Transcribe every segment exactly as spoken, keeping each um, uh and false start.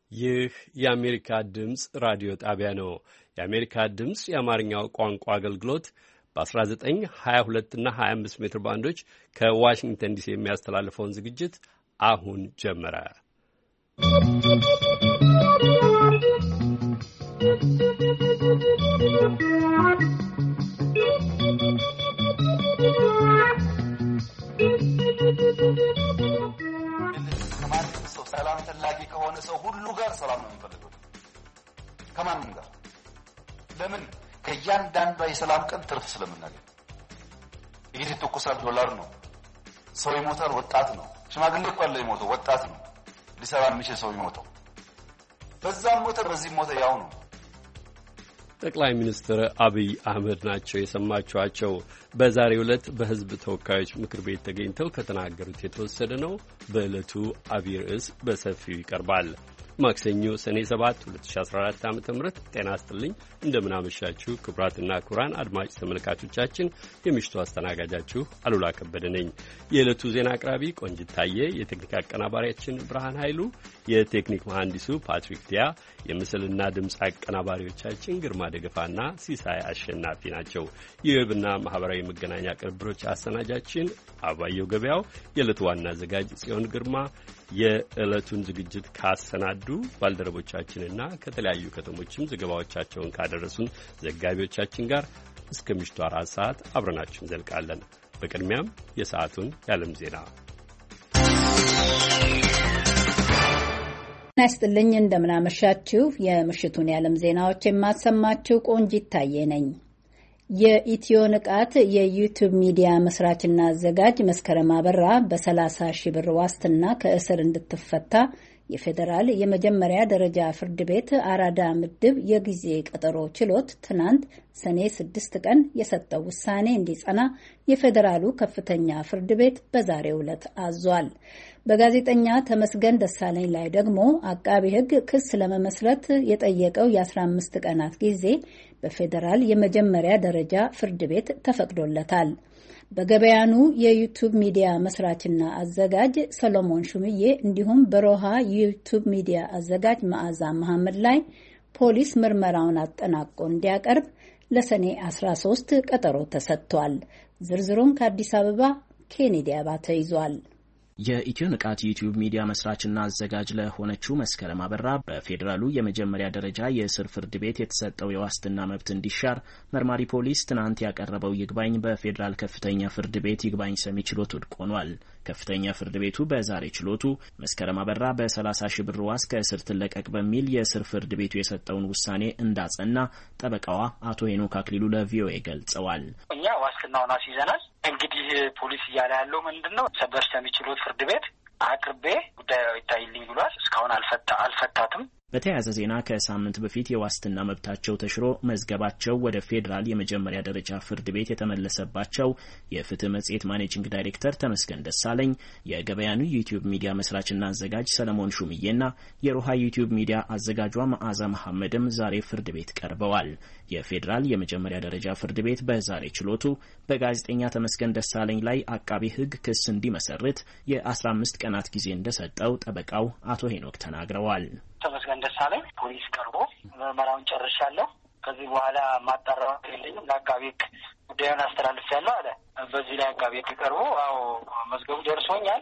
ይህ የአሜሪካ ድምፅ ራዲዮ ጣቢያ ነው። የአሜሪካ ድምፅ የአማርኛው ቋንቋ አገልግሎት በ19፣ ሀያ ሁለት እና ሀያ አምስት ሜትር ባንዶች ከዋሽንግተን ዲሲ የሚያስተላልፈውን ዝግጅት አሁን ጀመረ። ሰላም ፈላጊ ከሆነ ሰው ሁሉ ጋር ሰላም ነው የሚፈልገው፣ ከማንም ጋር። ለምን? ከእያንዳንዷ የሰላም ቀን ትርፍ ስለምናገኝ። ይሄ ተኩሳል ዶላር ነው፣ ሰው ይሞታል፣ ወጣት ነው። ሽማግሌ እኮ አለ ይሞተው፣ ወጣት ነው። ሊሰራ የሚችል ሰው ይሞተው፣ በዛም ሞተ በዚህ ሞተ፣ ያው ነው። ጠቅላይ ሚኒስትር አብይ አህመድ ናቸው የሰማችኋቸው። በዛሬው ዕለት በሕዝብ ተወካዮች ምክር ቤት ተገኝተው ከተናገሩት የተወሰደ ነው። በዕለቱ አብይ ርዕስ በሰፊው ይቀርባል። ማክሰኞ ሰኔ ሰባት ሁለት ሺህ አስራ አራት ዓ.ም ጤና ይስጥልኝ። እንደምን አመሻችሁ ክቡራትና ክቡራን አድማጭ ተመልካቾቻችን። የምሽቱ አስተናጋጃችሁ አሉላ ከበደ ነኝ። የዕለቱ ዜና አቅራቢ ቆንጂት ታየ፣ የቴክኒክ አቀናባሪያችን ብርሃን ኃይሉ፣ የቴክኒክ መሐንዲሱ ፓትሪክ ዲያ፣ የምስልና ድምፅ አቀናባሪዎቻችን ግርማ ደገፋና ሲሳይ አሸናፊ ናቸው። የዌብና ማህበራዊ መገናኛ ቅርብሮች አሰናጃችን አባየው ገበያው፣ የዕለቱ ዋና አዘጋጅ ጽዮን ግርማ፣ የዕለቱን ዝግጅት ካሰናዱ ባልደረቦቻችንና ከተለያዩ ከተሞችም ዘገባዎቻቸውን ካደረሱን ዘጋቢዎቻችን ጋር እስከ ምሽቱ አራት ሰዓት አብረናችሁ እንዘልቃለን። በቅድሚያም የሰዓቱን የዓለም ዜና ናይስጥልኝ። እንደምናመሻችሁ። የምሽቱን የዓለም ዜናዎች የማሰማችሁ ቆንጂት ታየ ነኝ። የኢትዮ ንቃት የዩቲዩብ ሚዲያ መስራችና አዘጋጅ መስከረም አበራ በሰላሳ ሺህ ብር ዋስትና ከእስር እንድትፈታ የፌዴራል የመጀመሪያ ደረጃ ፍርድ ቤት አራዳ ምድብ የጊዜ ቀጠሮ ችሎት ትናንት ሰኔ ስድስት ቀን የሰጠው ውሳኔ እንዲጸና የፌዴራሉ ከፍተኛ ፍርድ ቤት በዛሬው ዕለት አዟል። በጋዜጠኛ ተመስገን ደሳለኝ ላይ ደግሞ አቃቢ ሕግ ክስ ለመመስረት የጠየቀው የአስራ አምስት ቀናት ጊዜ በፌዴራል የመጀመሪያ ደረጃ ፍርድ ቤት ተፈቅዶለታል። በገበያኑ የዩቲዩብ ሚዲያ መስራችና አዘጋጅ ሰሎሞን ሹምዬ እንዲሁም በሮሃ ዩቲዩብ ሚዲያ አዘጋጅ መዓዛ መሐመድ ላይ ፖሊስ ምርመራውን አጠናቆ እንዲያቀርብ ለሰኔ አስራ ሶስት ቀጠሮ ተሰጥቷል። ዝርዝሩን ከአዲስ አበባ ኬኔዲ አባተ ይዟል። የኢትዮ ንቃት ዩቲዩብ ሚዲያ መስራችና አዘጋጅ ለሆነችው መስከረም አበራ በፌዴራሉ የመጀመሪያ ደረጃ የእስር ፍርድ ቤት የተሰጠው የዋስትና መብት እንዲሻር መርማሪ ፖሊስ ትናንት ያቀረበው ይግባኝ በፌዴራል ከፍተኛ ፍርድ ቤት ይግባኝ ሰሚ ችሎት ውድቅ ሆኗል። ከፍተኛ ፍርድ ቤቱ በዛሬ ችሎቱ መስከረም አበራ በሰላሳ ሺህ ብር ዋስ ከእስር ትለቀቅ በሚል የእስር ፍርድ ቤቱ የሰጠውን ውሳኔ እንዳጸና ጠበቃዋ አቶ ሄኖክ አክሊሉ ለቪኦኤ ገልጸዋል። እኛ ዋስትናውን አስይዘናል። እንግዲህ ፖሊስ እያለ ያለው ምንድነው? ሰበር ሰሚ ችሎት ፍርድ ቤት አቅርቤ ጉዳዩ ይታይልኝ ብሏል። እስካሁን አልፈታ አልፈታትም። በተያያዘ ዜና ከሳምንት በፊት የዋስትና መብታቸው ተሽሮ መዝገባቸው ወደ ፌዴራል የመጀመሪያ ደረጃ ፍርድ ቤት የተመለሰባቸው የፍትህ መጽሔት ማኔጂንግ ዳይሬክተር ተመስገን ደሳለኝ፣ የገበያኑ ዩቲዩብ ሚዲያ መስራችና አዘጋጅ ሰለሞን ሹምዬና የሮሃ ዩቲዩብ ሚዲያ አዘጋጇ መዓዛ መሐመድም ዛሬ ፍርድ ቤት ቀርበዋል። የፌዴራል የመጀመሪያ ደረጃ ፍርድ ቤት በዛሬ ችሎቱ በጋዜጠኛ ተመስገን ደሳለኝ ላይ አቃቢ ሕግ ክስ እንዲመሰርት የአስራ አምስት ቀናት ጊዜ እንደሰጠው ጠበቃው አቶ ሄኖክ ተናግረዋል። ተመስገን ደሳለኝ ፖሊስ ቀርቦ ምርመራውን ጨርሻለሁ፣ ከዚህ በኋላ ማጣራው የለኝም፣ ለአቃቢ ሕግ ጉዳዩን አስተላልፌያለሁ አለ። በዚህ ላይ አቃቢ ሕግ ቀርቦ አዎ መዝገቡ ደርሶኛል፣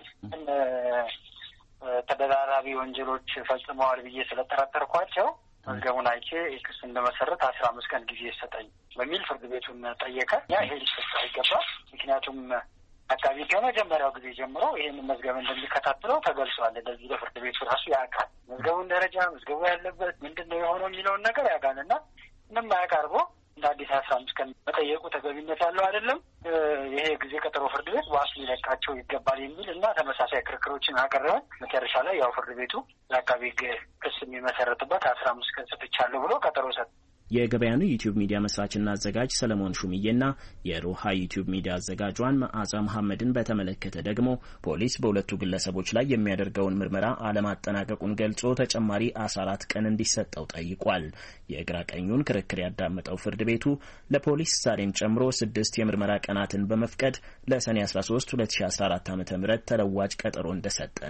ተደራራቢ ወንጀሎች ፈጽመዋል ብዬ ስለጠረጠርኳቸው መዝገቡን አይቼ ክስ እንደመሰረት አስራ አምስት ቀን ጊዜ ይሰጠኝ በሚል ፍርድ ቤቱን ጠየቀ። ያ ይሄ ሊሰጥ አይገባም፣ ምክንያቱም አቃቢ ከመጀመሪያው ጊዜ ጀምሮ ይህን መዝገብ እንደሚከታተለው ተገልጿል። ለዚህ ለፍርድ ቤቱ ራሱ ያውቃል። መዝገቡን ደረጃ መዝገቡ ያለበት ምንድን ነው የሆነው የሚለውን ነገር ያውቃልና ምንም አያቀርቦ እንደ አዲስ አስራ አምስት ቀን መጠየቁ ተገቢነት ያለው አይደለም። ይሄ ጊዜ ቀጠሮ ፍርድ ቤት ዋስ ሊለቃቸው ይገባል የሚል እና ተመሳሳይ ክርክሮችን አቀረበ። መጨረሻ ላይ ያው ፍርድ ቤቱ ለአቃቢ ሕግ ክስ የሚመሰረትበት አስራ አምስት ቀን ሰጥቻለሁ ብሎ ቀጠሮ ሰጥ የገበያኑ ዩቲዩብ ሚዲያ መስራችና አዘጋጅ ሰለሞን ሹምዬና የሮሃ ዩቲዩብ ሚዲያ አዘጋጇን መዓዛ መሐመድን በተመለከተ ደግሞ ፖሊስ በሁለቱ ግለሰቦች ላይ የሚያደርገውን ምርመራ አለማጠናቀቁን ገልጾ ተጨማሪ አስራ አራት ቀን እንዲሰጠው ጠይቋል። የግራ ቀኙን ክርክር ያዳመጠው ፍርድ ቤቱ ለፖሊስ ዛሬን ጨምሮ ስድስት የምርመራ ቀናትን በመፍቀድ ለሰኔ አስራ ሶስት ሁለት ሺህ አስራ አራት ዓ.ም ተለዋጭ ቀጠሮ እንደሰጠ ነው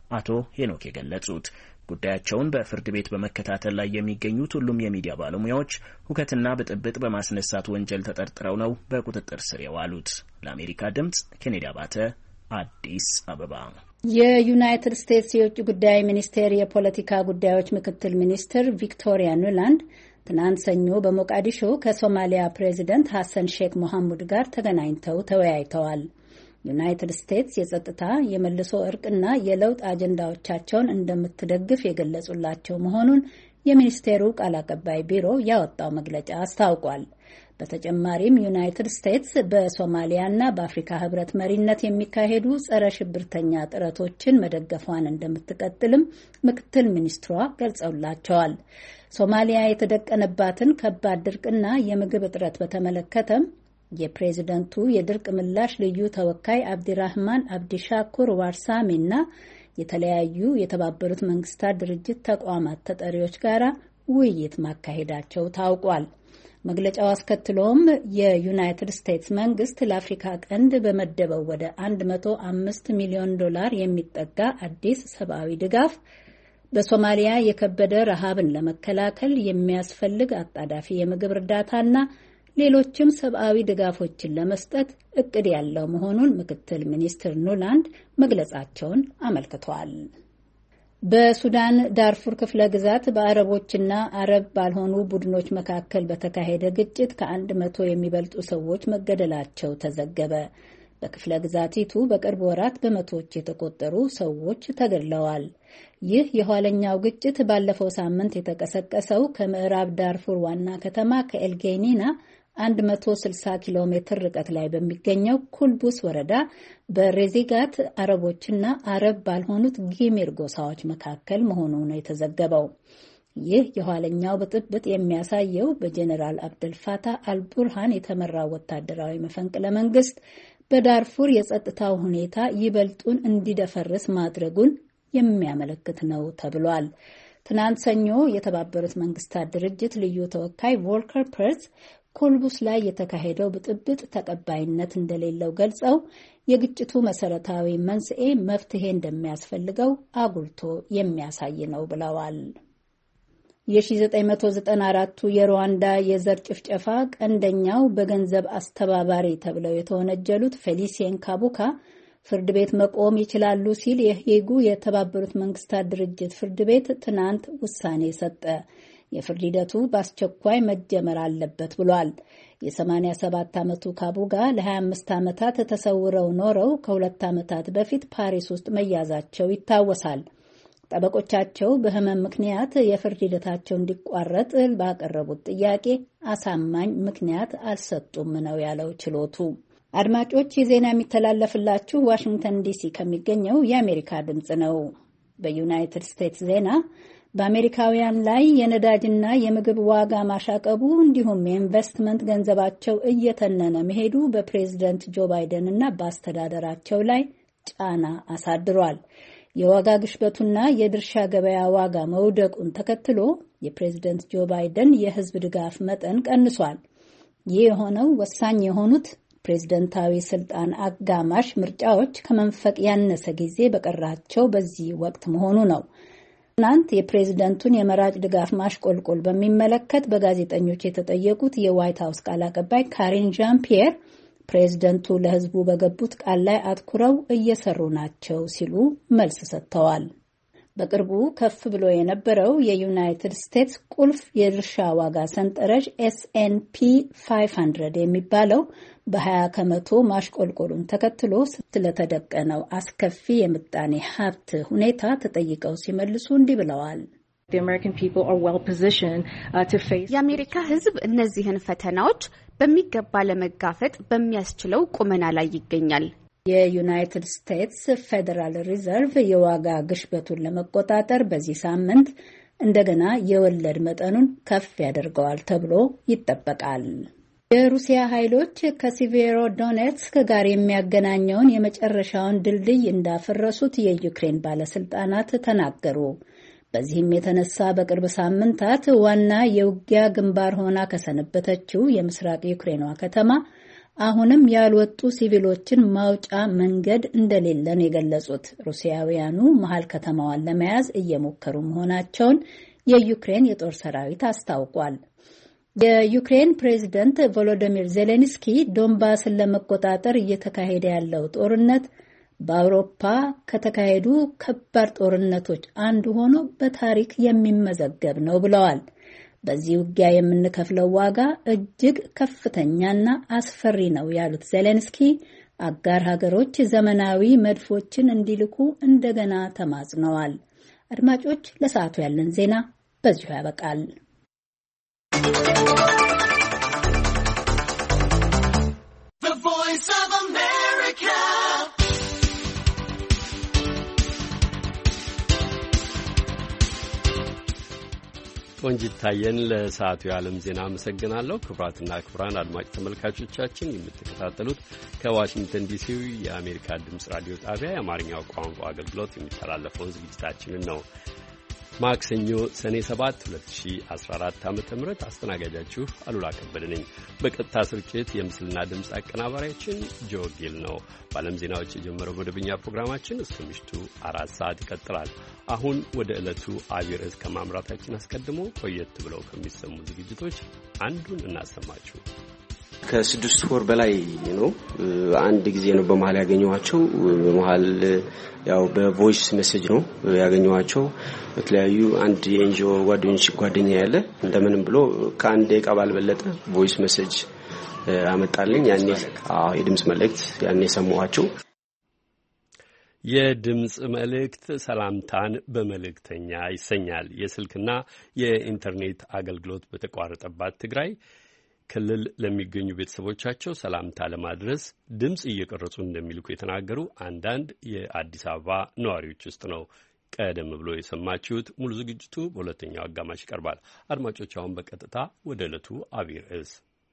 አቶ ሄኖክ የገለጹት። ጉዳያቸውን በፍርድ ቤት በመከታተል ላይ የሚገኙት ሁሉም የሚዲያ ባለሙያዎች ሁከትና ብጥብጥ በማስነሳት ወንጀል ተጠርጥረው ነው በቁጥጥር ስር የዋሉት። ለአሜሪካ ድምጽ ኬኔዲ አባተ አዲስ አበባ። የዩናይትድ ስቴትስ የውጭ ጉዳይ ሚኒስቴር የፖለቲካ ጉዳዮች ምክትል ሚኒስትር ቪክቶሪያ ኑላንድ ትናንት ሰኞ በሞቃዲሾ ከሶማሊያ ፕሬዚደንት ሐሰን ሼክ መሐሙድ ጋር ተገናኝተው ተወያይተዋል። ዩናይትድ ስቴትስ የጸጥታ የመልሶ እርቅና የለውጥ አጀንዳዎቻቸውን እንደምትደግፍ የገለጹላቸው መሆኑን የሚኒስቴሩ ቃል አቀባይ ቢሮ ያወጣው መግለጫ አስታውቋል። በተጨማሪም ዩናይትድ ስቴትስ በሶማሊያና በአፍሪካ ሕብረት መሪነት የሚካሄዱ ጸረ ሽብርተኛ ጥረቶችን መደገፏን እንደምትቀጥልም ምክትል ሚኒስትሯ ገልጸውላቸዋል። ሶማሊያ የተደቀነባትን ከባድ ድርቅና የምግብ እጥረት በተመለከተም የፕሬዝደንቱ የድርቅ ምላሽ ልዩ ተወካይ አብዲራህማን አብዲሻኩር ዋርሳሜና የተለያዩ የተባበሩት መንግስታት ድርጅት ተቋማት ተጠሪዎች ጋር ውይይት ማካሄዳቸው ታውቋል። መግለጫው አስከትሎም የዩናይትድ ስቴትስ መንግስት ለአፍሪካ ቀንድ በመደበው ወደ መቶ አምስት ሚሊዮን ዶላር የሚጠጋ አዲስ ሰብአዊ ድጋፍ በሶማሊያ የከበደ ረሃብን ለመከላከል የሚያስፈልግ አጣዳፊ የምግብ እርዳታና ሌሎችም ሰብአዊ ድጋፎችን ለመስጠት እቅድ ያለው መሆኑን ምክትል ሚኒስትር ኑላንድ መግለጻቸውን አመልክተዋል። በሱዳን ዳርፉር ክፍለ ግዛት በአረቦችና አረብ ባልሆኑ ቡድኖች መካከል በተካሄደ ግጭት ከአንድ መቶ የሚበልጡ ሰዎች መገደላቸው ተዘገበ። በክፍለ ግዛቲቱ በቅርብ ወራት በመቶዎች የተቆጠሩ ሰዎች ተገድለዋል። ይህ የኋለኛው ግጭት ባለፈው ሳምንት የተቀሰቀሰው ከምዕራብ ዳርፉር ዋና ከተማ ከኤልጌኒና መቶ ስልሳ ኪሎ ሜትር ርቀት ላይ በሚገኘው ኩልቡስ ወረዳ በሬዚጋት አረቦችና አረብ ባልሆኑት ጊሜር ጎሳዎች መካከል መሆኑ ነው የተዘገበው። ይህ የኋለኛው ብጥብጥ የሚያሳየው በጀኔራል አብደልፋታህ አልቡርሃን የተመራው ወታደራዊ መፈንቅለ መንግስት በዳርፉር የጸጥታው ሁኔታ ይበልጡን እንዲደፈርስ ማድረጉን የሚያመለክት ነው ተብሏል። ትናንት ሰኞ የተባበሩት መንግስታት ድርጅት ልዩ ተወካይ ቮልከር ፐርዝ ኮልቡስ ላይ የተካሄደው ብጥብጥ ተቀባይነት እንደሌለው ገልጸው የግጭቱ መሰረታዊ መንስኤ መፍትሄ እንደሚያስፈልገው አጉልቶ የሚያሳይ ነው ብለዋል። የ1994ቱ የሩዋንዳ የዘር ጭፍጨፋ ቀንደኛው በገንዘብ አስተባባሪ ተብለው የተወነጀሉት ፌሊሲየን ካቡካ ፍርድ ቤት መቆም ይችላሉ ሲል የሄጉ የተባበሩት መንግስታት ድርጅት ፍርድ ቤት ትናንት ውሳኔ ሰጠ። የፍርድ ሂደቱ በአስቸኳይ መጀመር አለበት ብሏል። የሰማንያ ሰባት ዓመቱ ካቡጋ ለሀያ አምስት ዓመታት ተሰውረው ኖረው ከሁለት ዓመታት በፊት ፓሪስ ውስጥ መያዛቸው ይታወሳል። ጠበቆቻቸው በህመም ምክንያት የፍርድ ሂደታቸው እንዲቋረጥ ባቀረቡት ጥያቄ አሳማኝ ምክንያት አልሰጡም ነው ያለው ችሎቱ። አድማጮች፣ የዜና የሚተላለፍላችሁ ዋሽንግተን ዲሲ ከሚገኘው የአሜሪካ ድምፅ ነው። በዩናይትድ ስቴትስ ዜና በአሜሪካውያን ላይ የነዳጅና የምግብ ዋጋ ማሻቀቡ እንዲሁም የኢንቨስትመንት ገንዘባቸው እየተነነ መሄዱ በፕሬዝደንት ጆ ባይደን እና በአስተዳደራቸው ላይ ጫና አሳድሯል። የዋጋ ግሽበቱና የድርሻ ገበያ ዋጋ መውደቁን ተከትሎ የፕሬዝደንት ጆ ባይደን የህዝብ ድጋፍ መጠን ቀንሷል። ይህ የሆነው ወሳኝ የሆኑት ፕሬዝደንታዊ ስልጣን አጋማሽ ምርጫዎች ከመንፈቅ ያነሰ ጊዜ በቀራቸው በዚህ ወቅት መሆኑ ነው። ትናንት የፕሬዝደንቱን የመራጭ ድጋፍ ማሽቆልቆል በሚመለከት በጋዜጠኞች የተጠየቁት የዋይት ሀውስ ቃል አቀባይ ካሪን ዣን ፒየር ፕሬዝደንቱ ለህዝቡ በገቡት ቃል ላይ አትኩረው እየሰሩ ናቸው ሲሉ መልስ ሰጥተዋል። በቅርቡ ከፍ ብሎ የነበረው የዩናይትድ ስቴትስ ቁልፍ የድርሻ ዋጋ ሰንጠረዥ ኤስ ኤን ፒ አምስት መቶ የሚባለው በሀያ ከመቶ ማሽቆልቆሉን ተከትሎ ስለተደቀነው አስከፊ የምጣኔ ሀብት ሁኔታ ተጠይቀው ሲመልሱ እንዲህ ብለዋል። የአሜሪካ ህዝብ እነዚህን ፈተናዎች በሚገባ ለመጋፈጥ በሚያስችለው ቁመና ላይ ይገኛል። የዩናይትድ ስቴትስ ፌዴራል ሪዘርቭ የዋጋ ግሽበቱን ለመቆጣጠር በዚህ ሳምንት እንደገና የወለድ መጠኑን ከፍ ያደርገዋል ተብሎ ይጠበቃል። የሩሲያ ኃይሎች ከሲቬሮ ዶኔትስክ ጋር የሚያገናኘውን የመጨረሻውን ድልድይ እንዳፈረሱት የዩክሬን ባለስልጣናት ተናገሩ። በዚህም የተነሳ በቅርብ ሳምንታት ዋና የውጊያ ግንባር ሆና ከሰነበተችው የምስራቅ ዩክሬኗ ከተማ አሁንም ያልወጡ ሲቪሎችን ማውጫ መንገድ እንደሌለ ነው የገለጹት። ሩሲያውያኑ መሀል ከተማዋን ለመያዝ እየሞከሩ መሆናቸውን የዩክሬን የጦር ሰራዊት አስታውቋል። የዩክሬን ፕሬዝደንት ቮሎዲሚር ዜሌንስኪ ዶንባስን ለመቆጣጠር እየተካሄደ ያለው ጦርነት በአውሮፓ ከተካሄዱ ከባድ ጦርነቶች አንዱ ሆኖ በታሪክ የሚመዘገብ ነው ብለዋል። በዚህ ውጊያ የምንከፍለው ዋጋ እጅግ ከፍተኛና አስፈሪ ነው ያሉት ዜሌንስኪ አጋር ሀገሮች ዘመናዊ መድፎችን እንዲልኩ እንደገና ተማጽነዋል። አድማጮች፣ ለሰዓቱ ያለን ዜና በዚሁ ያበቃል። ቆንጂት ታየን ለሰዓቱ የዓለም ዜና አመሰግናለሁ። ክቡራትና ክቡራን አድማጭ ተመልካቾቻችን የምትከታተሉት ከዋሽንግተን ዲሲው የአሜሪካ ድምፅ ራዲዮ ጣቢያ የአማርኛው ቋንቋ አገልግሎት የሚተላለፈውን ዝግጅታችንን ነው። ማክሰኞ ሰኔ ሰባት ሁለት ሺህ አስራ አራት ዓመተ ምህረት አስተናጋጃችሁ አሉላ ከበደ ነኝ። በቀጥታ ስርጭት የምስልና ድምፅ አቀናባሪያችን ጆጊል ነው። በዓለም ዜናዎች የጀመረው መደበኛ ፕሮግራማችን እስከ ምሽቱ አራት ሰዓት ይቀጥላል። አሁን ወደ ዕለቱ አብይ ርዕስ ከማምራታችን አስቀድሞ ቆየት ብለው ከሚሰሙ ዝግጅቶች አንዱን እናሰማችሁ። ከስድስት ወር በላይ ነው። አንድ ጊዜ ነው በመሃል ያገኘኋቸው። በመሃል ያው በቮይስ ሜሴጅ ነው ያገኘኋቸው። በተለያዩ አንድ የኤንጂኦ ጓደኞች ጓደኛ ያለ እንደምንም ብሎ ከአንድ ደቂቃ ባልበለጠ ቮይስ ሜሴጅ አመጣልኝ። ያኔ አዎ የድምጽ መልእክት ያኔ ሰማኋቸው። የድምጽ መልእክት ሰላምታን በመልእክተኛ ይሰኛል። የስልክና የኢንተርኔት አገልግሎት በተቋረጠባት ትግራይ ክልል ለሚገኙ ቤተሰቦቻቸው ሰላምታ ለማድረስ ድምጽ እየቀረጹ እንደሚልኩ የተናገሩ አንዳንድ የአዲስ አበባ ነዋሪዎች ውስጥ ነው ቀደም ብሎ የሰማችሁት። ሙሉ ዝግጅቱ በሁለተኛው አጋማሽ ይቀርባል። አድማጮች፣ አሁን በቀጥታ ወደ ዕለቱ አብይ ርዕስ።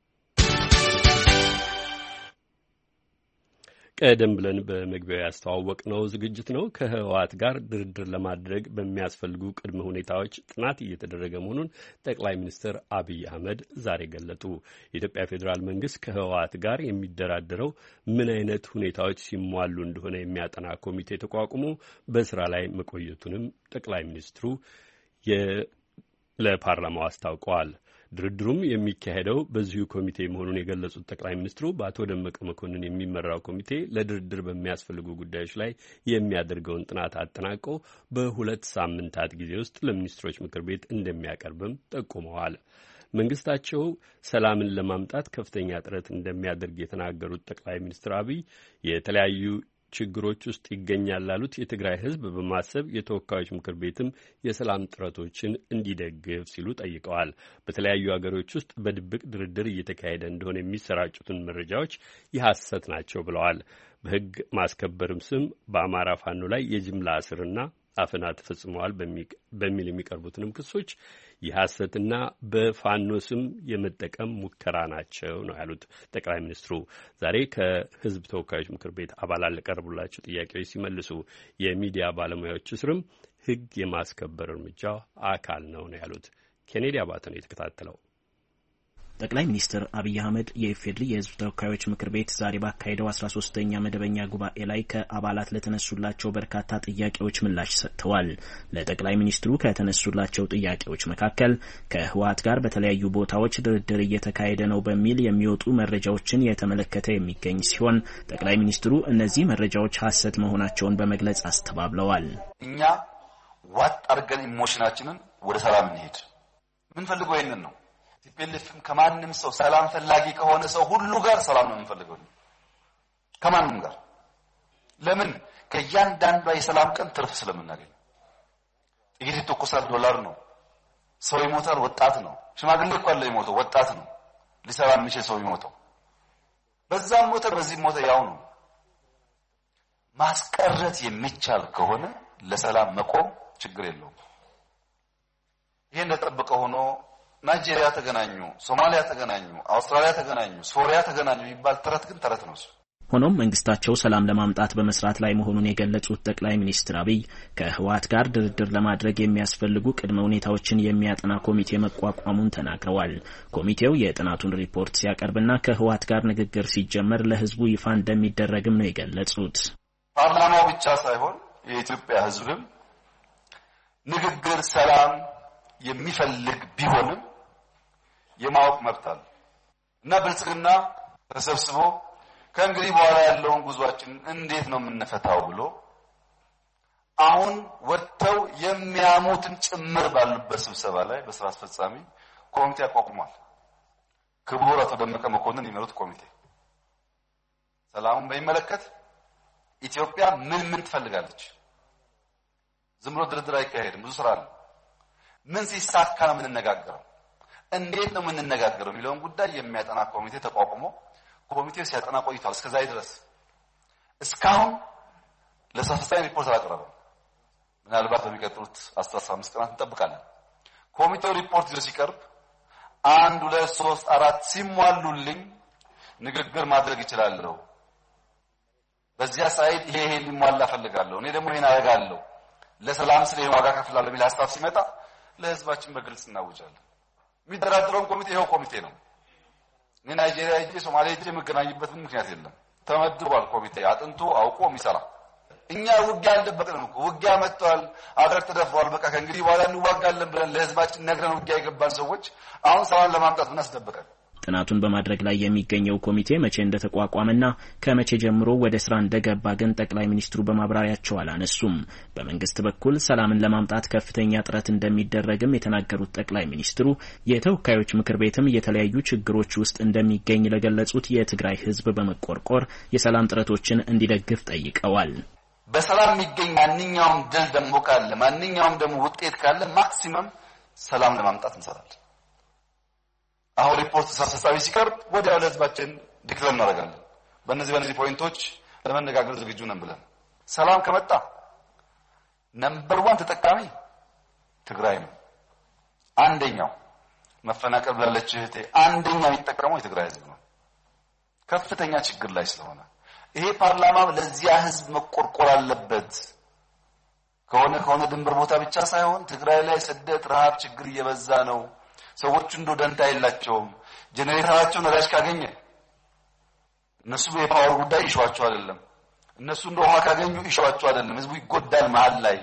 ቀደም ብለን በመግቢያው ያስተዋወቅነው ዝግጅት ነው። ከህወሓት ጋር ድርድር ለማድረግ በሚያስፈልጉ ቅድመ ሁኔታዎች ጥናት እየተደረገ መሆኑን ጠቅላይ ሚኒስትር አብይ አህመድ ዛሬ ገለጡ። የኢትዮጵያ ፌዴራል መንግስት ከህወሓት ጋር የሚደራደረው ምን አይነት ሁኔታዎች ሲሟሉ እንደሆነ የሚያጠና ኮሚቴ ተቋቁሞ በስራ ላይ መቆየቱንም ጠቅላይ ሚኒስትሩ ለፓርላማው አስታውቀዋል። ድርድሩም የሚካሄደው በዚሁ ኮሚቴ መሆኑን የገለጹት ጠቅላይ ሚኒስትሩ በአቶ ደመቀ መኮንን የሚመራው ኮሚቴ ለድርድር በሚያስፈልጉ ጉዳዮች ላይ የሚያደርገውን ጥናት አጠናቆ በሁለት ሳምንታት ጊዜ ውስጥ ለሚኒስትሮች ምክር ቤት እንደሚያቀርብም ጠቁመዋል። መንግስታቸው ሰላምን ለማምጣት ከፍተኛ ጥረት እንደሚያደርግ የተናገሩት ጠቅላይ ሚኒስትር አብይ የተለያዩ ችግሮች ውስጥ ይገኛል ላሉት የትግራይ ህዝብ በማሰብ የተወካዮች ምክር ቤትም የሰላም ጥረቶችን እንዲደግፍ ሲሉ ጠይቀዋል። በተለያዩ ሀገሮች ውስጥ በድብቅ ድርድር እየተካሄደ እንደሆነ የሚሰራጩትን መረጃዎች የሐሰት ናቸው ብለዋል። በህግ ማስከበርም ስም በአማራ ፋኖ ላይ የጅምላ እስርና አፈና ተፈጽመዋል በሚል የሚቀርቡትንም ክሶች የሐሰትና በፋኖ ስም የመጠቀም ሙከራ ናቸው ነው ያሉት ጠቅላይ ሚኒስትሩ ዛሬ ከህዝብ ተወካዮች ምክር ቤት አባላት ለቀረቡላቸው ጥያቄዎች ሲመልሱ የሚዲያ ባለሙያዎች እስርም ህግ የማስከበር እርምጃ አካል ነው ነው ያሉት። ኬኔዲ አባተ ነው የተከታተለው። ጠቅላይ ሚኒስትር አብይ አህመድ የኢፌዴሪ የህዝብ ተወካዮች ምክር ቤት ዛሬ ባካሄደው አስራ ሶስተኛ መደበኛ ጉባኤ ላይ ከአባላት ለተነሱላቸው በርካታ ጥያቄዎች ምላሽ ሰጥተዋል። ለጠቅላይ ሚኒስትሩ ከተነሱላቸው ጥያቄዎች መካከል ከህወሓት ጋር በተለያዩ ቦታዎች ድርድር እየተካሄደ ነው በሚል የሚወጡ መረጃዎችን የተመለከተ የሚገኝ ሲሆን ጠቅላይ ሚኒስትሩ እነዚህ መረጃዎች ሐሰት መሆናቸውን በመግለጽ አስተባብለዋል። እኛ ዋጥ አድርገን ኢሞሽናችንን ወደ ሰላም እንሄድ ምን ፈልገው ይሄንን ነው። ቲፒኤልኤፍም ከማንም ሰው ሰላም ፈላጊ ከሆነ ሰው ሁሉ ጋር ሰላም ነው የምንፈልገው። ከማንም ጋር ለምን? ከእያንዳንዷ የሰላም ቀን ትርፍ ስለምናገኝ። ጥይት ይተኮሳል፣ ዶላር ነው። ሰው ይሞታል፣ ወጣት ነው። ሽማግሌ እኮ አለ ይሞተው፣ ወጣት ነው። ሊሰራ የሚችል ሰው ይሞተው፣ በዛም ሞተ በዚህ ሞተ፣ ያው ነው። ማስቀረት የሚቻል ከሆነ ለሰላም መቆም ችግር የለውም። ይሄ እንደተጠበቀ ሆኖ ናይጄሪያ ተገናኙ፣ ሶማሊያ ተገናኙ፣ አውስትራሊያ ተገናኙ፣ ሶሪያ ተገናኙ ይባል ተረት ግን ተረት ነው። ሆኖም መንግስታቸው ሰላም ለማምጣት በመስራት ላይ መሆኑን የገለጹት ጠቅላይ ሚኒስትር አብይ ከህወሓት ጋር ድርድር ለማድረግ የሚያስፈልጉ ቅድመ ሁኔታዎችን የሚያጠና ኮሚቴ መቋቋሙን ተናግረዋል። ኮሚቴው የጥናቱን ሪፖርት ሲያቀርብና ከህወሓት ጋር ንግግር ሲጀመር ለህዝቡ ይፋ እንደሚደረግም ነው የገለጹት። ፓርላማው ብቻ ሳይሆን የኢትዮጵያ ህዝብም ንግግር ሰላም የሚፈልግ ቢሆንም የማወቅ መብት አለ እና ብልጽግና ተሰብስቦ ከእንግዲህ በኋላ ያለውን ጉዟችን እንዴት ነው የምንፈታው ብሎ አሁን ወጥተው የሚያሙትን ጭምር ባሉበት ስብሰባ ላይ በስራ አስፈጻሚ ኮሚቴ አቋቁሟል። ክቡር አቶ ደመቀ መኮንን የሚመሩት ኮሚቴ ሰላሙን በሚመለከት ኢትዮጵያ ምን ምን ትፈልጋለች? ዝም ብሎ ድርድር አይካሄድም። ብዙ ስራ አለ። ምን ሲሳካ ነው የምንነጋገረው? እንዴት ነው የምንነጋገረው የሚለውን ጉዳይ የሚያጠና ኮሚቴ ተቋቁሞ ኮሚቴው ሲያጠና ቆይቷል። እስከዛሬ ድረስ እስካሁን ለሰፈሳይ ሪፖርት አላቀረበም። ምናልባት በሚቀጥሉት አስራ አምስት ቀናት እንጠብቃለን። ኮሚቴው ሪፖርት ይዞ ሲቀርብ አንድ ሁለት ሶስት አራት ሲሟሉልኝ ንግግር ማድረግ ይችላልው። በዚያ ሳይድ ይሄ ይሄ ሊሟላ ፈልጋለሁ፣ እኔ ደግሞ ይሄን አደርጋለሁ፣ ለሰላም ስለ ዋጋ ከፍላለሁ የሚል ሐሳብ ሲመጣ ለህዝባችን በግልጽ እናውጃለን። የሚደራደረው ኮሚቴ ይሄው ኮሚቴ ነው። እኔ ናይጄሪያ ሄጄ ሶማሊያ ሄጄ የምገናኝበት ምክንያት የለም። ተመድቧል ኮሚቴ አጥንቶ አውቆ የሚሰራ። እኛ ውጊያ አልደበቅንም እኮ ውጊያ መጥቷል፣ አገር ተደፍሯል፣ በቃ ከእንግዲህ በኋላ እንዋጋለን ብለን ለህዝባችን ነግረን ውጊያ የገባን ሰዎች አሁን ሰላም ለማምጣት ምን አስደበቀን? ጥናቱን በማድረግ ላይ የሚገኘው ኮሚቴ መቼ እንደተቋቋመና ከመቼ ጀምሮ ወደ ስራ እንደገባ ግን ጠቅላይ ሚኒስትሩ በማብራሪያቸው አላነሱም። በመንግስት በኩል ሰላምን ለማምጣት ከፍተኛ ጥረት እንደሚደረግም የተናገሩት ጠቅላይ ሚኒስትሩ የተወካዮች ምክር ቤትም የተለያዩ ችግሮች ውስጥ እንደሚገኝ ለገለጹት የትግራይ ህዝብ በመቆርቆር የሰላም ጥረቶችን እንዲደግፍ ጠይቀዋል። በሰላም የሚገኝ ማንኛውም ድል ደግሞ ካለ ማንኛውም ደግሞ ውጤት ካለ ማክሲመም ሰላም ለማምጣት እንሰራለን። አሁን ሪፖርት ተሳሳቢ ሲቀርብ ወዲያው ለህዝባችን ዲክለር እናደርጋለን። በእነዚህ በእነዚህ ፖይንቶች ለመነጋገር ዝግጁ ነን ብለን ሰላም ከመጣ ነምበር ዋን ተጠቃሚ ትግራይ ነው። አንደኛው መፈናቀል ብላለች እህቴ፣ አንደኛው የሚጠቀመው የትግራይ ህዝብ ነው። ከፍተኛ ችግር ላይ ስለሆነ ይሄ ፓርላማ ለዚያ ህዝብ መቆርቆር አለበት። ከሆነ ከሆነ ድንበር ቦታ ብቻ ሳይሆን ትግራይ ላይ ስደት፣ ረሃብ፣ ችግር እየበዛ ነው። ሰዎች እንደው ደንታ የላቸውም። ጄኔሬተራቸው ነዳጅ ካገኘ እነሱ የፓወር ጉዳይ ይሸዋቸው አይደለም። እነሱ እንደው ውሃ ካገኙ ይሸዋቸው አይደለም። ህዝቡ ይጎዳል መሃል ላይ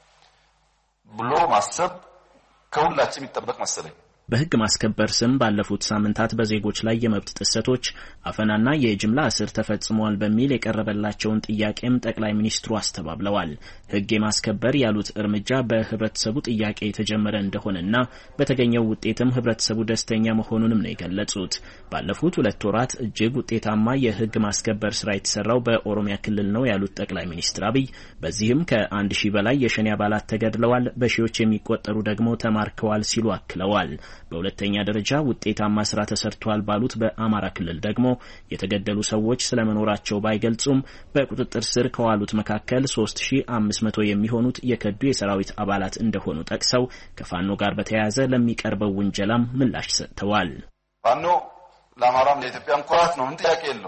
ብሎ ማሰብ ከሁላችንም ይጠበቅ መሰለኝ። በህግ ማስከበር ስም ባለፉት ሳምንታት በዜጎች ላይ የመብት ጥሰቶች፣ አፈናና የጅምላ እስር ተፈጽመዋል በሚል የቀረበላቸውን ጥያቄም ጠቅላይ ሚኒስትሩ አስተባብለዋል። ህግ የማስከበር ያሉት እርምጃ በህብረተሰቡ ጥያቄ የተጀመረ እንደሆነና በተገኘው ውጤትም ህብረተሰቡ ደስተኛ መሆኑንም ነው የገለጹት። ባለፉት ሁለት ወራት እጅግ ውጤታማ የህግ ማስከበር ስራ የተሰራው በኦሮሚያ ክልል ነው ያሉት ጠቅላይ ሚኒስትር አብይ በዚህም ከአንድ ሺህ በላይ የሸኔ አባላት ተገድለዋል፣ በሺዎች የሚቆጠሩ ደግሞ ተማርከዋል ሲሉ አክለዋል። በሁለተኛ ደረጃ ውጤታማ ስራ ተሰርቷል ባሉት በአማራ ክልል ደግሞ የተገደሉ ሰዎች ስለመኖራቸው ባይገልጹም በቁጥጥር ስር ከዋሉት መካከል ሶስት ሺህ አምስት መቶ የሚሆኑት የከዱ የሰራዊት አባላት እንደሆኑ ጠቅሰው ከፋኖ ጋር በተያያዘ ለሚቀርበው ውንጀላም ምላሽ ሰጥተዋል። ፋኖ ለአማራም ለኢትዮጵያም ኩራት ነው፣ ምን ጥያቄ የለው።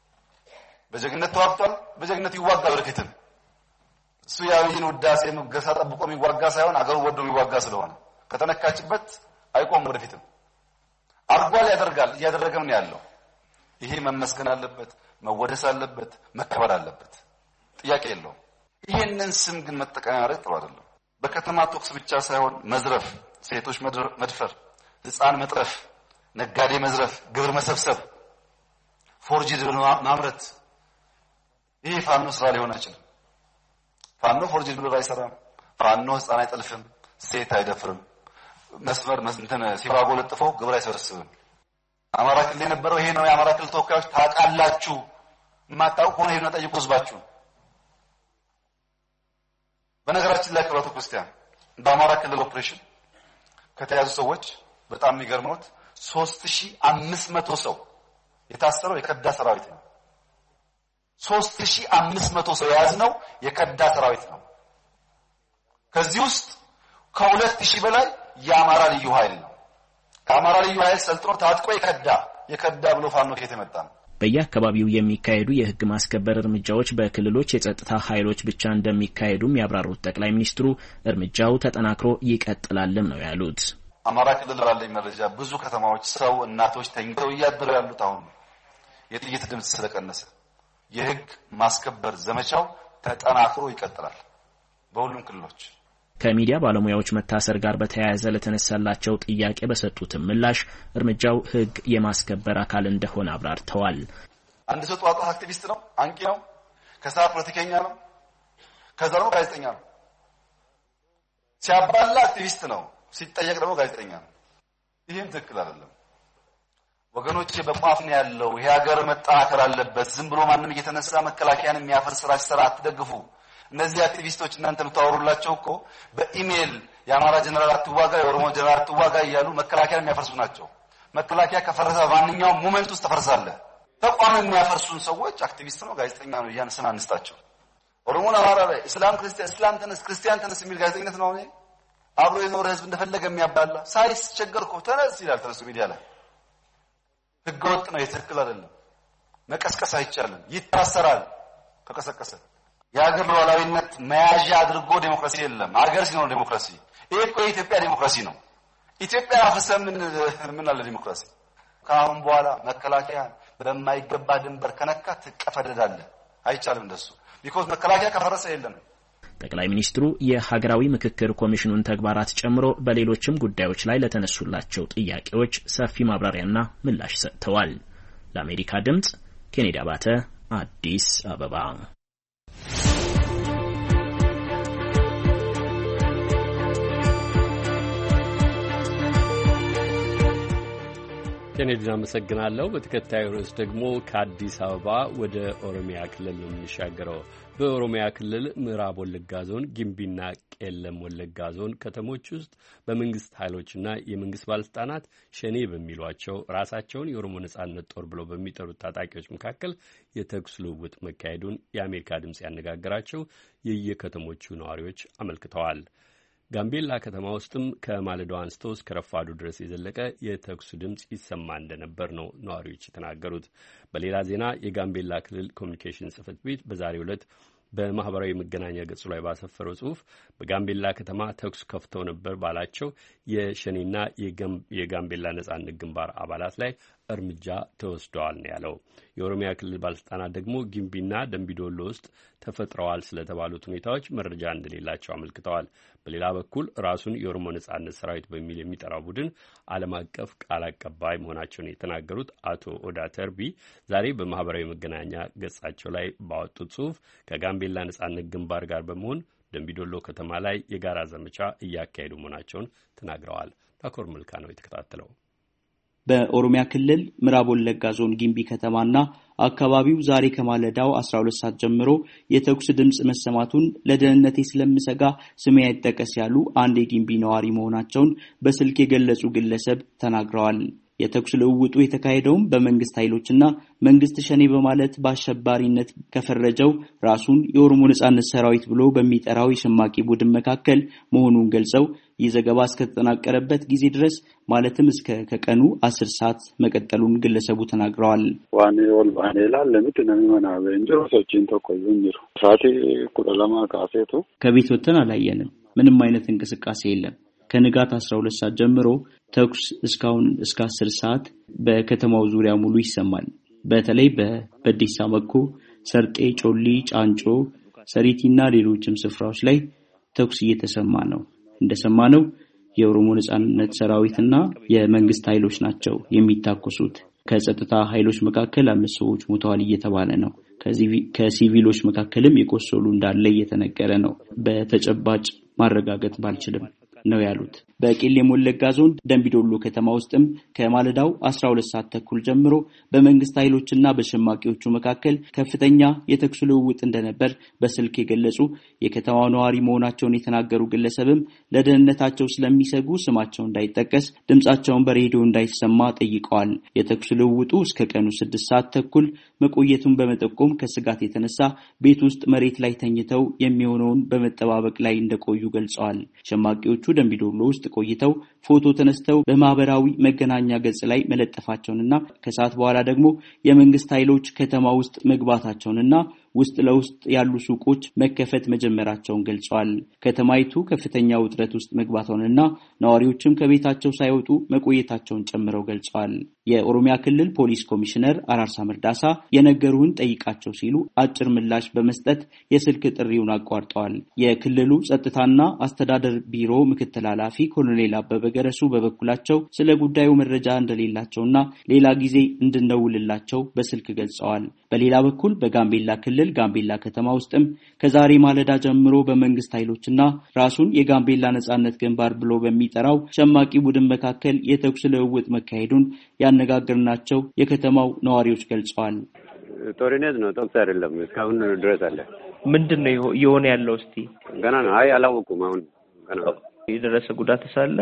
በጀግነት ተዋግቷል፣ በጀግነት ይዋጋ ወደፊትም። እሱ ያብይን ውዳሴ ሙገሳ ጠብቆ የሚዋጋ ሳይሆን አገሩ ወዶ የሚዋጋ ስለሆነ ከተነካችበት አይቆም ወደፊትም አርጓል ያደርጋል ያደረገም ነው ያለው። ይሄ መመስገን አለበት፣ መወደስ አለበት፣ መከበር አለበት። ጥያቄ የለውም። ይሄንን ስም ግን መጠቀም ያረጥ ጥሩ አይደለም። በከተማ ቶክስ ብቻ ሳይሆን መዝረፍ፣ ሴቶች መድፈር፣ ህፃን መጥረፍ፣ ነጋዴ መዝረፍ፣ ግብር መሰብሰብ፣ ፎርጂድ ማምረት ይሄ ፋኖ ስራ ሊሆን አይችልም። ፋኖ ፎርጂድ ብሎ አይሰራም። ፋኖ ህፃን አይጠልፍም፣ ሴት አይደፍርም፣ መስመር እንትን ሲባጎ ለጥፎ ግብር አይሰበስብም። አማራ ክልል የነበረው ይሄ ነው። የአማራ ክልል ተወካዮች ታውቃላችሁ፣ የማታውቁ ሆነ ሄዱና ጠይቁ ህዝባችሁ። በነገራችን ላይ ክብራቱ ክርስቲያን በአማራ ክልል ኦፕሬሽን ከተያዙ ሰዎች በጣም የሚገርመው ሶስት ሺህ አምስት መቶ ሰው የታሰረው የከዳ ሰራዊት ነው። ሶስት ሺህ አምስት መቶ ሰው የያዝነው የከዳ ሰራዊት ነው። ከዚህ ውስጥ ከሁለት ሺህ በላይ የአማራ ልዩ ኃይል ነው። ከአማራ ልዩ ኃይል ሰልጥኖ ታጥቆ የከዳ የከዳ ብሎ ፋኖ ከየት የመጣ ነው? በየአካባቢው የሚካሄዱ የህግ ማስከበር እርምጃዎች በክልሎች የጸጥታ ኃይሎች ብቻ እንደሚካሄዱም ያብራሩት ጠቅላይ ሚኒስትሩ እርምጃው ተጠናክሮ ይቀጥላልም ነው ያሉት። አማራ ክልል ባለኝ መረጃ ብዙ ከተማዎች ሰው እናቶች ተኝተው እያደሩ ያሉት አሁን የጥይት ድምጽ ስለቀነሰ የህግ ማስከበር ዘመቻው ተጠናክሮ ይቀጥላል በሁሉም ክልሎች። ከሚዲያ ባለሙያዎች መታሰር ጋር በተያያዘ ለተነሳላቸው ጥያቄ በሰጡት ምላሽ እርምጃው ህግ የማስከበር አካል እንደሆነ አብራርተዋል። አንድ ሰው ጧጧ አክቲቪስት ነው፣ አንቂ ነው፣ ከሳ ፖለቲከኛ ነው፣ ከዛ ነው ጋዜጠኛ ነው። ሲያባላ አክቲቪስት ነው፣ ሲጠየቅ ደግሞ ጋዜጠኛ ነው። ይሄም ትክክል አይደለም ወገኖቼ። በቋፍ ነው ያለው። ይሄ ሀገር መጠናከር አለበት። ዝም ብሎ ማንንም እየተነሳ መከላከያን የሚያፈርስ ስራ ሲሰራ አትደግፉ። እነዚህ አክቲቪስቶች እናንተ የምታወሩላቸው እኮ በኢሜል የአማራ ጀነራል አትዋጋ፣ የኦሮሞ ጀነራል አትዋጋ እያሉ መከላከያን የሚያፈርሱ ናቸው። መከላከያ ከፈረሰ በማንኛውም ሞመንት ውስጥ ተፈርሳለህ። ተቋም የሚያፈርሱን ሰዎች አክቲቪስት ነው፣ ጋዜጠኛ ነው እያነሳን አንስታቸው። ኦሮሞን አማራ ላይ እስላም ክርስቲያን እስላም ተነስ ክርስቲያን ተነስ የሚል ጋዜጠኝነት ነው። እኔ አብሮ የኖረ ህዝብ እንደፈለገ የሚያባላ ሳይስ ቸገርኩ ተነስ ይላል ተነሱ ሚዲያ ላይ። ህገወጥ ነው፣ የትክክል አይደለም። መቀስቀስ አይቻልም፣ ይታሰራል ከቀሰቀሰ። የሀገር ሉዓላዊነት መያዣ አድርጎ ዴሞክራሲ የለም። ሀገር ሲኖር ዴሞክራሲ። ይሄ እኮ የኢትዮጵያ ዴሞክራሲ ነው። ኢትዮጵያ አፍሰን ምን ምን አለ ዴሞክራሲ? ከአሁን በኋላ መከላከያ በማይገባ ድንበር ከነካ ትቀፈደዳለህ። አይቻልም እንደሱ። ቢኮዝ መከላከያ ከፈረሰ የለም። ጠቅላይ ሚኒስትሩ የሀገራዊ ምክክር ኮሚሽኑን ተግባራት ጨምሮ በሌሎችም ጉዳዮች ላይ ለተነሱላቸው ጥያቄዎች ሰፊ ማብራሪያና ምላሽ ሰጥተዋል። ለአሜሪካ ድምጽ ኬኔዲ አባተ አዲስ አበባ። ኬኔዲ አመሰግናለሁ። በተከታዩ ርዕስ ደግሞ ከአዲስ አበባ ወደ ኦሮሚያ ክልል ነው የምንሻገረው። በኦሮሚያ ክልል ምዕራብ ወለጋ ዞን ጊምቢና ቄለም ወለጋ ዞን ከተሞች ውስጥ በመንግስት ኃይሎችና የመንግስት ባለስልጣናት ሸኔ በሚሏቸው ራሳቸውን የኦሮሞ ነጻነት ጦር ብለው በሚጠሩት ታጣቂዎች መካከል የተኩስ ልውውጥ መካሄዱን የአሜሪካ ድምጽ ያነጋገራቸው የየከተሞቹ ነዋሪዎች አመልክተዋል። ጋምቤላ ከተማ ውስጥም ከማለዳው አንስቶ እስከ ረፋዱ ድረስ የዘለቀ የተኩስ ድምጽ ይሰማ እንደነበር ነው ነዋሪዎች የተናገሩት። በሌላ ዜና የጋምቤላ ክልል ኮሚኒኬሽን ጽሕፈት ቤት በዛሬው ዕለት በማህበራዊ መገናኛ ገጹ ላይ ባሰፈረው ጽሑፍ በጋምቤላ ከተማ ተኩስ ከፍተው ነበር ባላቸው የሸኔና የጋምቤላ ነጻነት ግንባር አባላት ላይ እርምጃ ተወስደዋል ነው ያለው። የኦሮሚያ ክልል ባለስልጣናት ደግሞ ጊምቢና ደምቢዶሎ ውስጥ ተፈጥረዋል ስለተባሉት ሁኔታዎች መረጃ እንደሌላቸው አመልክተዋል። በሌላ በኩል ራሱን የኦሮሞ ነጻነት ሰራዊት በሚል የሚጠራው ቡድን ዓለም አቀፍ ቃል አቀባይ መሆናቸውን የተናገሩት አቶ ኦዳ ተርቢ ዛሬ በማህበራዊ መገናኛ ገጻቸው ላይ ባወጡት ጽሑፍ ከጋምቤላ ነጻነት ግንባር ጋር በመሆን ደምቢዶሎ ከተማ ላይ የጋራ ዘመቻ እያካሄዱ መሆናቸውን ተናግረዋል። ታኮር መልካ ነው የተከታተለው። በኦሮሚያ ክልል ምዕራብ ወለጋ ዞን ጊምቢ ከተማና አካባቢው ዛሬ ከማለዳው አስራ ሁለት ሰዓት ጀምሮ የተኩስ ድምጽ መሰማቱን ለደህንነቴ ስለምሰጋ ስሜ አይጠቀስ ያሉ አንድ የጊምቢ ነዋሪ መሆናቸውን በስልክ የገለጹ ግለሰብ ተናግረዋል። የተኩስ ልውውጡ የተካሄደውም በመንግስት ኃይሎችና መንግስት ሸኔ በማለት በአሸባሪነት ከፈረጀው ራሱን የኦሮሞ ነጻነት ሰራዊት ብሎ በሚጠራው የሸማቂ ቡድን መካከል መሆኑን ገልጸው ይህ ዘገባ እስከተጠናቀረበት ጊዜ ድረስ ማለትም እስከ ከቀኑ አስር ሰዓት መቀጠሉን ግለሰቡ ተናግረዋል። ዋኔ ወልባኔ ላለምት ነሚመና በእንጀሮ ሰጪን ተቆዩን ይሩ ሳቲ ኩለላማ ካሴቱ ከቤት ወጥተን አላየንም። ምንም አይነት እንቅስቃሴ የለም። ከንጋት አስራ ሁለት ሰዓት ጀምሮ ተኩስ እስካሁን እስከ አስር ሰዓት በከተማው ዙሪያ ሙሉ ይሰማል። በተለይ በበዲሳ መኮ፣ ሰርጤ፣ ጮሊ፣ ጫንጮ፣ ሰሪቲና ሌሎችም ስፍራዎች ላይ ተኩስ እየተሰማ ነው። እንደሰማነው የኦሮሞ ነጻነት ሰራዊትና የመንግስት ኃይሎች ናቸው የሚታኮሱት። ከጸጥታ ኃይሎች መካከል አምስት ሰዎች ሞተዋል እየተባለ ነው። ከሲቪሎች መካከልም የቆሰሉ እንዳለ እየተነገረ ነው። በተጨባጭ ማረጋገጥ ባልችልም ነው ያሉት። በቄለም ወለጋ ዞን ደምቢዶሎ ከተማ ውስጥም ከማለዳው አስራ ሁለት ሰዓት ተኩል ጀምሮ በመንግስት ኃይሎችና በሸማቂዎቹ መካከል ከፍተኛ የተኩስ ልውውጥ እንደነበር በስልክ የገለጹ የከተማው ነዋሪ መሆናቸውን የተናገሩ ግለሰብም ለደህንነታቸው ስለሚሰጉ ስማቸው እንዳይጠቀስ ድምጻቸውን በሬዲዮ እንዳይሰማ ጠይቀዋል። የተኩስ ልውውጡ እስከ ቀኑ ስድስት ሰዓት ተኩል መቆየቱን በመጠቆም ከስጋት የተነሳ ቤት ውስጥ መሬት ላይ ተኝተው የሚሆነውን በመጠባበቅ ላይ እንደቆዩ ገልጸዋል። ሸማቂዎቹ ደምቢዶሎ ውስጥ ቆይተው ፎቶ ተነስተው በማህበራዊ መገናኛ ገጽ ላይ መለጠፋቸውንና ከሰዓት በኋላ ደግሞ የመንግስት ኃይሎች ከተማ ውስጥ መግባታቸውንና ውስጥ ለውስጥ ያሉ ሱቆች መከፈት መጀመራቸውን ገልጸዋል። ከተማይቱ ከፍተኛ ውጥረት ውስጥ መግባቷንና ነዋሪዎችም ከቤታቸው ሳይወጡ መቆየታቸውን ጨምረው ገልጸዋል። የኦሮሚያ ክልል ፖሊስ ኮሚሽነር አራርሳ መርዳሳ የነገሩን ጠይቃቸው ሲሉ አጭር ምላሽ በመስጠት የስልክ ጥሪውን አቋርጠዋል። የክልሉ ጸጥታና አስተዳደር ቢሮ ምክትል ኃላፊ ኮሎኔል አበበ ገረሱ በበኩላቸው ስለ ጉዳዩ መረጃ እንደሌላቸውና ሌላ ጊዜ እንድንደውልላቸው በስልክ ገልጸዋል። በሌላ በኩል በጋምቤላ ክልል ጋምቤላ ከተማ ውስጥም ከዛሬ ማለዳ ጀምሮ በመንግስት ኃይሎችና ራሱን የጋምቤላ ነጻነት ግንባር ብሎ በሚጠራው ሸማቂ ቡድን መካከል የተኩስ ልውውጥ መካሄዱን ያነጋገርናቸው የከተማው ነዋሪዎች ገልጸዋል። ጦርነት ነው፣ ተኩስ አይደለም። እስካሁን ድረስ አለ። ምንድነው የሆነ ያለው? እስቲ ገና ነው። አይ አላወኩም። አሁን ገና ነው። የደረሰ ጉዳት ሳለ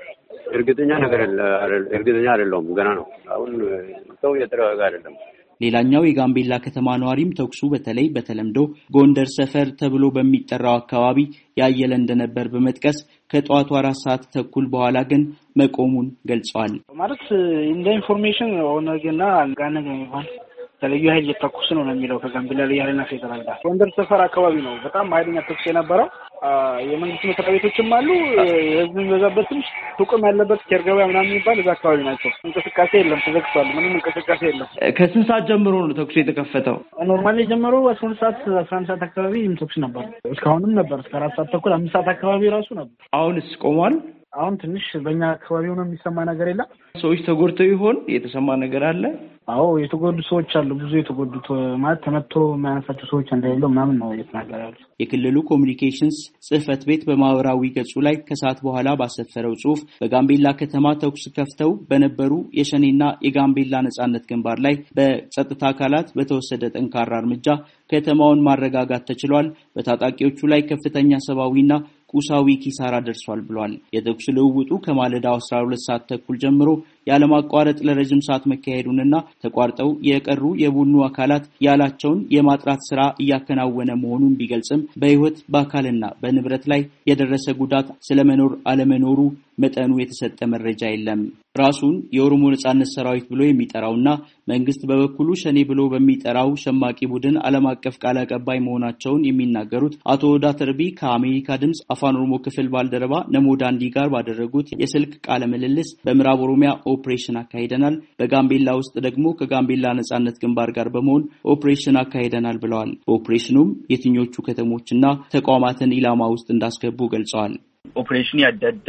እርግጠኛ ነገር እርግጠኛ አይደለም። ገና ነው። አሁን ሰው የተረጋጋ አይደለም። ሌላኛው የጋምቤላ ከተማ ነዋሪም ተኩሱ በተለይ በተለምዶ ጎንደር ሰፈር ተብሎ በሚጠራው አካባቢ ያየለ እንደነበር በመጥቀስ ከጧቱ አራት ሰዓት ተኩል በኋላ ግን መቆሙን ገልጸዋል። ማለት እንደ ኢንፎርሜሽን ኦነግና ጋነገ ይባል ተለዩ ኃይል እየተኩስ ነው ነው የሚለው ከጋምቤላ ላይ ያለና ፌደራል ጋር ጎንደር ሰፈር አካባቢ ነው በጣም ኃይለኛ ተኩስ የነበረው። የመንግስት መስሪያ ቤቶችም አሉ፣ የህዝብ የሚበዛበትም ሱቅም ያለበት ኬርገበያ ምናምን የሚባል እዛ አካባቢ ናቸው። እንቅስቃሴ የለም፣ ተዘግቷል። ምንም እንቅስቃሴ የለም። ከስንት ሰዓት ጀምሮ ነው ተኩስ የተከፈተው? ኖርማሊ የጀመረው አስራ ሁለት ሰዓት አስራ አንድ ሰዓት አካባቢ ተኩስ ነበር። እስካሁንም ነበር እስከ አራት ሰዓት ተኩል አምስት ሰዓት አካባቢ ራሱ ነበር። አሁንስ ቆሟል? አሁን ትንሽ በእኛ አካባቢ ሆኖ የሚሰማ ነገር የለም። ሰዎች ተጎድተው ይሆን? የተሰማ ነገር አለ? አዎ የተጎዱ ሰዎች አሉ። ብዙ የተጎዱት ማለት ተመቶ የሚያነሳቸው ሰዎች እንደሌለው ምናምን ነው እየተናገራሉ። የክልሉ ኮሚኒኬሽንስ ጽህፈት ቤት በማህበራዊ ገጹ ላይ ከሰዓት በኋላ ባሰፈረው ጽሁፍ በጋምቤላ ከተማ ተኩስ ከፍተው በነበሩ የሸኔና የጋምቤላ ነጻነት ግንባር ላይ በጸጥታ አካላት በተወሰደ ጠንካራ እርምጃ ከተማውን ማረጋጋት ተችሏል። በታጣቂዎቹ ላይ ከፍተኛ ሰብአዊና ቁሳዊ ኪሳራ ደርሷል ብሏል። የተኩስ ልውውጡ ከማለዳው አስራ ሁለት ሰዓት ተኩል ጀምሮ ያለማቋረጥ ለረጅም ሰዓት መካሄዱንና ተቋርጠው የቀሩ የቡድኑ አካላት ያላቸውን የማጥራት ስራ እያከናወነ መሆኑን ቢገልጽም በህይወት በአካልና በንብረት ላይ የደረሰ ጉዳት ስለመኖር አለመኖሩ መጠኑ የተሰጠ መረጃ የለም። ራሱን የኦሮሞ ነጻነት ሰራዊት ብሎ የሚጠራውና መንግስት በበኩሉ ሸኔ ብሎ በሚጠራው ሸማቂ ቡድን ዓለም አቀፍ ቃል አቀባይ መሆናቸውን የሚናገሩት አቶ ኦዳ ተርቢ ከአሜሪካ ድምጽ አፋን ኦሮሞ ክፍል ባልደረባ ነሞዳንዲ ጋር ባደረጉት የስልክ ቃለ ምልልስ በምዕራብ ኦሮሚያ ኦፕሬሽን አካሂደናል፣ በጋምቤላ ውስጥ ደግሞ ከጋምቤላ ነጻነት ግንባር ጋር በመሆን ኦፕሬሽን አካሂደናል ብለዋል። ኦፕሬሽኑም የትኞቹ ከተሞችና ተቋማትን ኢላማ ውስጥ እንዳስገቡ ገልጸዋል። ኦፕሬሽን ያደደ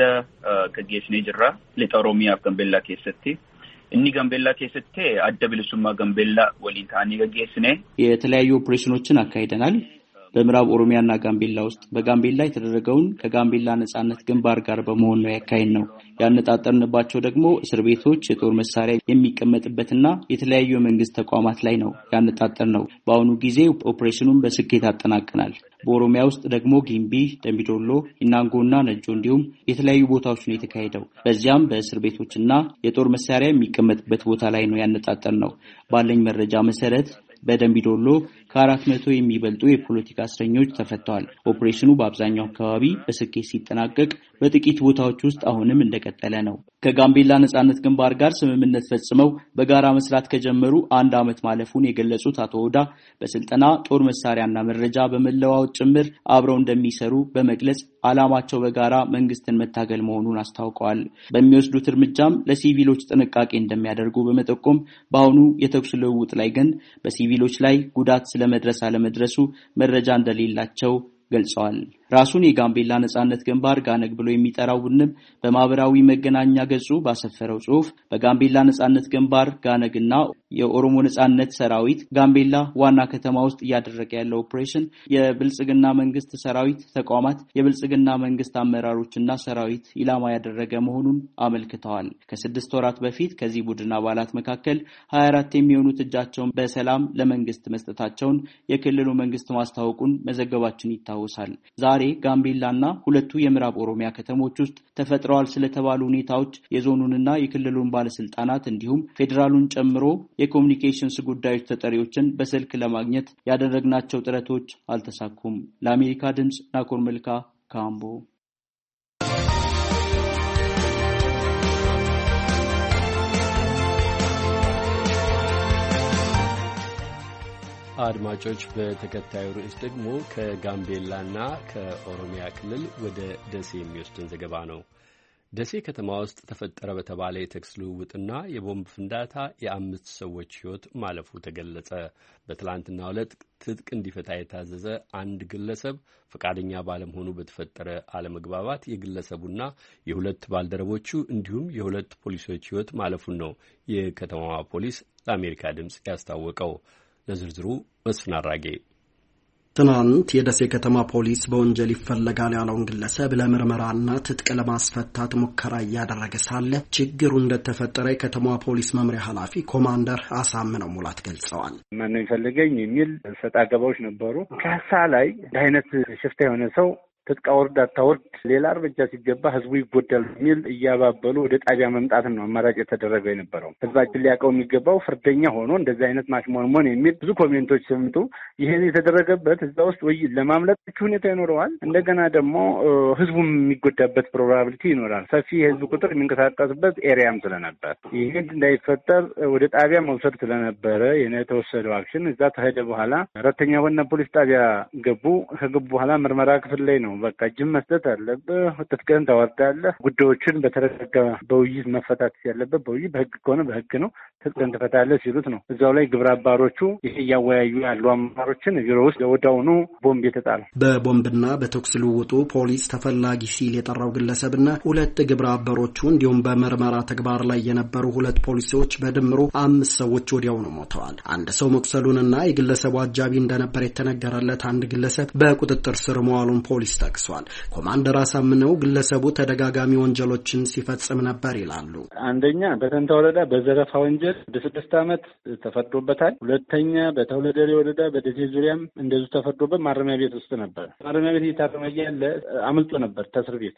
ከጌስኔ ጅራ ለኦሮሚያ ጋምቤላ ከሰቴ እኒ ጋምቤላ ከሰቴ አደብልሱማ ጋምቤላ ወሊንታኒ ገጌስኔ የተለያዩ ኦፕሬሽኖችን አካሂደናል። በምዕራብ ኦሮሚያና ጋምቤላ ውስጥ በጋምቤላ የተደረገውን ከጋምቤላ ነጻነት ግንባር ጋር በመሆን ነው ያካሄድ ነው። ያነጣጠርንባቸው ደግሞ እስር ቤቶች፣ የጦር መሳሪያ የሚቀመጥበትና የተለያዩ የመንግስት ተቋማት ላይ ነው ያነጣጠር ነው። በአሁኑ ጊዜ ኦፕሬሽኑን በስኬት አጠናቀናል። በኦሮሚያ ውስጥ ደግሞ ጊምቢ፣ ደምቢዶሎ፣ ኢናንጎና ነጆ እንዲሁም የተለያዩ ቦታዎች ነው የተካሄደው። በዚያም በእስር ቤቶችና የጦር መሳሪያ የሚቀመጥበት ቦታ ላይ ነው ያነጣጠር ነው። ባለኝ መረጃ መሰረት በደምቢዶሎ ከአራት መቶ የሚበልጡ የፖለቲካ እስረኞች ተፈተዋል። ኦፕሬሽኑ በአብዛኛው አካባቢ በስኬት ሲጠናቀቅ በጥቂት ቦታዎች ውስጥ አሁንም እንደቀጠለ ነው። ከጋምቤላ ነጻነት ግንባር ጋር ስምምነት ፈጽመው በጋራ መስራት ከጀመሩ አንድ ዓመት ማለፉን የገለጹት አቶ ኦዳ በስልጠና ጦር መሳሪያና መረጃ በመለዋወጥ ጭምር አብረው እንደሚሰሩ በመግለጽ ዓላማቸው በጋራ መንግስትን መታገል መሆኑን አስታውቀዋል። በሚወስዱት እርምጃም ለሲቪሎች ጥንቃቄ እንደሚያደርጉ በመጠቆም በአሁኑ የተኩስ ልውውጥ ላይ ግን በሲቪሎች ላይ ጉዳት ስለመድረስ አለመድረሱ መረጃ እንደሌላቸው ገልጸዋል። ራሱን የጋምቤላ ነጻነት ግንባር ጋነግ ብሎ የሚጠራው ቡድን በማህበራዊ መገናኛ ገጹ ባሰፈረው ጽሁፍ በጋምቤላ ነጻነት ግንባር ጋነግና የኦሮሞ ነጻነት ሰራዊት ጋምቤላ ዋና ከተማ ውስጥ እያደረገ ያለው ኦፕሬሽን የብልጽግና መንግስት ሰራዊት ተቋማት፣ የብልጽግና መንግስት አመራሮችና ሰራዊት ኢላማ ያደረገ መሆኑን አመልክተዋል። ከስድስት ወራት በፊት ከዚህ ቡድን አባላት መካከል ሀያ አራት የሚሆኑት እጃቸውን በሰላም ለመንግስት መስጠታቸውን የክልሉ መንግስት ማስታወቁን መዘገባችን ይታወሳል። ዛሬ ጋምቤላና ሁለቱ የምዕራብ ኦሮሚያ ከተሞች ውስጥ ተፈጥረዋል ስለተባሉ ሁኔታዎች የዞኑንና የክልሉን ባለስልጣናት እንዲሁም ፌዴራሉን ጨምሮ የኮሙኒኬሽንስ ጉዳዮች ተጠሪዎችን በስልክ ለማግኘት ያደረግናቸው ጥረቶች አልተሳኩም። ለአሜሪካ ድምጽ ናኮር መልካ ካምቦ። አድማጮች በተከታዩ ርዕስ ደግሞ ከጋምቤላና ከኦሮሚያ ክልል ወደ ደሴ የሚወስድን ዘገባ ነው። ደሴ ከተማ ውስጥ ተፈጠረ በተባለ የተኩስ ልውውጥና የቦምብ ፍንዳታ የአምስት ሰዎች ሕይወት ማለፉ ተገለጸ። በትላንትናው ዕለት ትጥቅ እንዲፈታ የታዘዘ አንድ ግለሰብ ፈቃደኛ ባለመሆኑ በተፈጠረ አለመግባባት የግለሰቡና የሁለት ባልደረቦቹ እንዲሁም የሁለት ፖሊሶች ሕይወት ማለፉን ነው የከተማዋ ፖሊስ ለአሜሪካ ድምፅ ያስታወቀው። ለዝርዝሩ መስፍን አራጌ። ትናንት የደሴ ከተማ ፖሊስ በወንጀል ይፈለጋል ያለውን ግለሰብ ለምርመራና ትጥቅ ለማስፈታት ሙከራ እያደረገ ሳለ ችግሩ እንደተፈጠረ የከተማዋ ፖሊስ መምሪያ ኃላፊ ኮማንደር አሳምነው ሙላት ገልጸዋል። ማን ነው ይፈልገኝ የሚል ሰጣ ገባዎች ነበሩ። ካሳ ላይ አይነት ሽፍታ የሆነ ሰው ትጥቅ አውርድ አታውርድ ሌላ እርምጃ ሲገባ ህዝቡ ይጎዳል የሚል እያባበሉ ወደ ጣቢያ መምጣትን ነው አማራጭ የተደረገው የነበረው። ህዝባችን ሊያውቀው የሚገባው ፍርደኛ ሆኖ እንደዚህ አይነት ማሽሞንሞን የሚል ብዙ ኮሜንቶች ሰምጡ። ይሄን የተደረገበት እዛ ውስጥ ወይ ለማምለጥ ሁኔታ ይኖረዋል፣ እንደገና ደግሞ ህዝቡም የሚጎዳበት ፕሮባቢሊቲ ይኖራል። ሰፊ የህዝብ ቁጥር የሚንቀሳቀስበት ኤሪያም ስለነበር ይሄን እንዳይፈጠር ወደ ጣቢያ መውሰድ ስለነበረ የተወሰደው አክሽን እዛ ተሄደ። በኋላ አራተኛ ወና ፖሊስ ጣቢያ ገቡ። ከገቡ በኋላ ምርመራ ክፍል ላይ ነው በቃ እጅም መስጠት አለብህ፣ ትጥቅህን ታወርዳለህ፣ ጉዳዮችን በተረጋጋ በውይይት መፈታት ያለበት በውይይት በህግ ከሆነ በህግ ነው፣ ትጥቅህን ትፈታለህ ሲሉት ነው እዛው ላይ ግብረ አባሮቹ ይሄ እያወያዩ ያሉ አመራሮችን ቢሮ ውስጥ ወዲያውኑ ቦምብ የተጣለ። በቦምብና በተኩስ ልውውጡ ፖሊስ ተፈላጊ ሲል የጠራው ግለሰብና ሁለት ግብረ አባሮቹ እንዲሁም በምርመራ ተግባር ላይ የነበሩ ሁለት ፖሊሶች በድምሩ አምስት ሰዎች ወዲያውኑ ሞተዋል። አንድ ሰው መቁሰሉንና የግለሰቡ አጃቢ እንደነበር የተነገረለት አንድ ግለሰብ በቁጥጥር ስር መዋሉን ፖሊስ ጠቅሷል። ኮማንደር አሳምነው ግለሰቡ ተደጋጋሚ ወንጀሎችን ሲፈጽም ነበር ይላሉ። አንደኛ በተንታ ወረዳ በዘረፋ ወንጀል በስድስት ዓመት ተፈርዶበታል። ሁለተኛ በተወለደሬ ወረዳ በደሴ ዙሪያም እንደዚሁ ተፈርዶበት ማረሚያ ቤት ውስጥ ነበር። ማረሚያ ቤት እየታረመ ያለ አመልጦ ነበር ከእስር ቤት።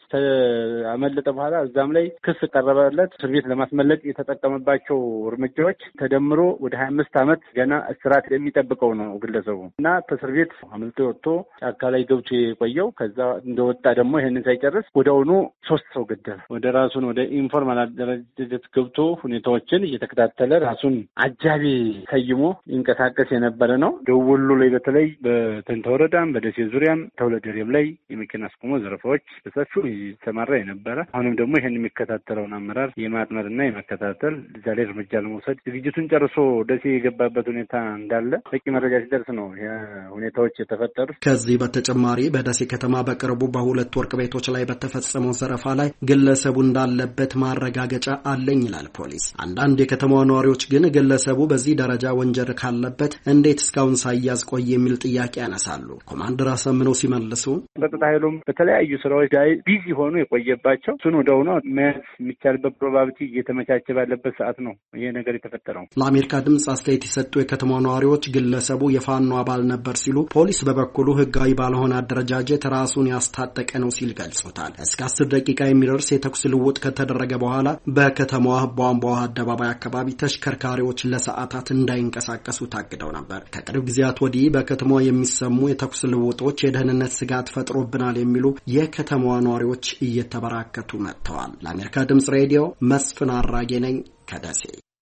አመለጠ በኋላ እዛም ላይ ክስ ቀረበለት። እስር ቤት ለማስመለጥ የተጠቀመባቸው እርምጃዎች ተደምሮ ወደ ሀያ አምስት ዓመት ገና እስራት የሚጠብቀው ነው ግለሰቡ እና ከእስር ቤት አመልጦ ወጥቶ ጫካ ላይ ገብቶ የቆየው ከዛ እንደወጣ ደግሞ ይሄንን ሳይጨርስ ወዲያውኑ ሶስት ሰው ገደለ። ወደ ራሱን ወደ ኢንፎርማል አደረጃጀት ገብቶ ሁኔታዎችን እየተከታተለ ራሱን አጃቢ ሰይሞ ይንቀሳቀስ የነበረ ነው። ደቡብ ወሎ ላይ በተለይ በተንታ ወረዳም በደሴ ዙሪያም ተወለደሬም ላይ የመኪና አስቆሞ ዘረፋዎች በሰፊው ይሰማራ የነበረ አሁንም ደግሞ ይሄን የሚከታተለውን አመራር የማጥመርና የመከታተል እዛ ላይ እርምጃ ለመውሰድ ዝግጅቱን ጨርሶ ደሴ የገባበት ሁኔታ እንዳለ በቂ መረጃ ሲደርስ ነው ሁኔታዎች የተፈጠሩት። ከዚህ በተጨማሪ በደሴ ከተማ በቅርቡ በሁለት ወርቅ ቤቶች ላይ በተፈጸመው ዘረፋ ላይ ግለሰቡ እንዳለበት ማረጋገጫ አለኝ ይላል ፖሊስ። አንዳንድ የከተማዋ ነዋሪዎች ግን ግለሰቡ በዚህ ደረጃ ወንጀል ካለበት እንዴት እስካሁን ሳያዝ ቆየ የሚል ጥያቄ ያነሳሉ። ኮማንደር አሳምነው ሲመልሱ በጸጥታ ኃይሉም በተለያዩ ስራዎች ላይ ቢዚ ሆኑ የቆየባቸው እሱን ወደሆነ መያዝ የሚቻልበት ፕሮባቢሊቲ እየተመቻቸ ባለበት ሰዓት ነው ይሄ ነገር የተፈጠረው። ለአሜሪካ ድምፅ አስተያየት የሰጡ የከተማዋ ነዋሪዎች ግለሰቡ የፋኖ አባል ነበር ሲሉ፣ ፖሊስ በበኩሉ ህጋዊ ባልሆነ አደረጃጀት ራሱን ያስታጠቀ ነው ሲል ገልጾታል። እስከ አስር ደቂቃ የሚደርስ የተኩስ ልውውጥ ከተደረገ በኋላ በከተማዋ ቧንቧ አደባባይ አካባቢ ተሽከርካሪዎች ለሰዓታት እንዳይንቀሳቀሱ ታግደው ነበር። ከቅርብ ጊዜያት ወዲህ በከተማዋ የሚሰሙ የተኩስ ልውውጦች የደህንነት ስጋት ፈጥሮብናል የሚሉ የከተማዋ ነዋሪዎች እየተበራከቱ መጥተዋል። ለአሜሪካ ድምጽ ሬዲዮ መስፍን አራጌ ነኝ ከደሴ።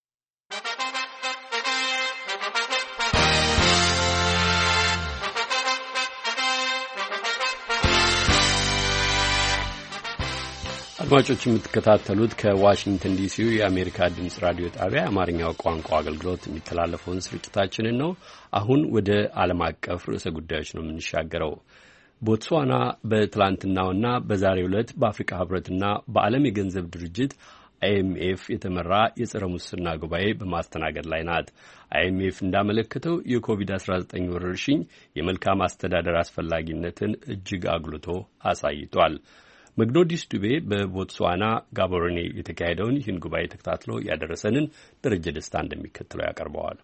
አድማጮች የምትከታተሉት ከዋሽንግተን ዲሲው የአሜሪካ ድምጽ ራዲዮ ጣቢያ የአማርኛው ቋንቋ አገልግሎት የሚተላለፈውን ስርጭታችንን ነው። አሁን ወደ ዓለም አቀፍ ርዕሰ ጉዳዮች ነው የምንሻገረው። ቦትስዋና በትላንትናውና በዛሬው ዕለት በአፍሪካ ህብረትና በዓለም የገንዘብ ድርጅት አይኤምኤፍ የተመራ የጸረ ሙስና ጉባኤ በማስተናገድ ላይ ናት። አይኤምኤፍ እንዳመለከተው የኮቪድ አስራ ዘጠኝ ወረርሽኝ የመልካም አስተዳደር አስፈላጊነትን እጅግ አጉልቶ አሳይቷል። መግዶዲስ ዱቤ በቦትስዋና ጋቦሮኔ የተካሄደውን ይህን ጉባኤ ተከታትሎ ያደረሰንን ደረጀ ደስታ እንደሚከተለው ያቀርበዋል።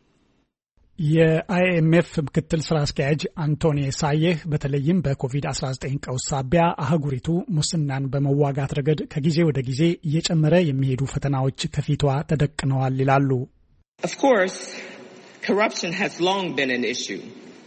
የአይኤምኤፍ ምክትል ስራ አስኪያጅ አንቶኒ ሳየህ በተለይም በኮቪድ አስራ ዘጠኝ ቀውስ ሳቢያ አህጉሪቱ ሙስናን በመዋጋት ረገድ ከጊዜ ወደ ጊዜ እየጨመረ የሚሄዱ ፈተናዎች ከፊቷ ተደቅነዋል ይላሉ። Of course, corruption has long been an issue.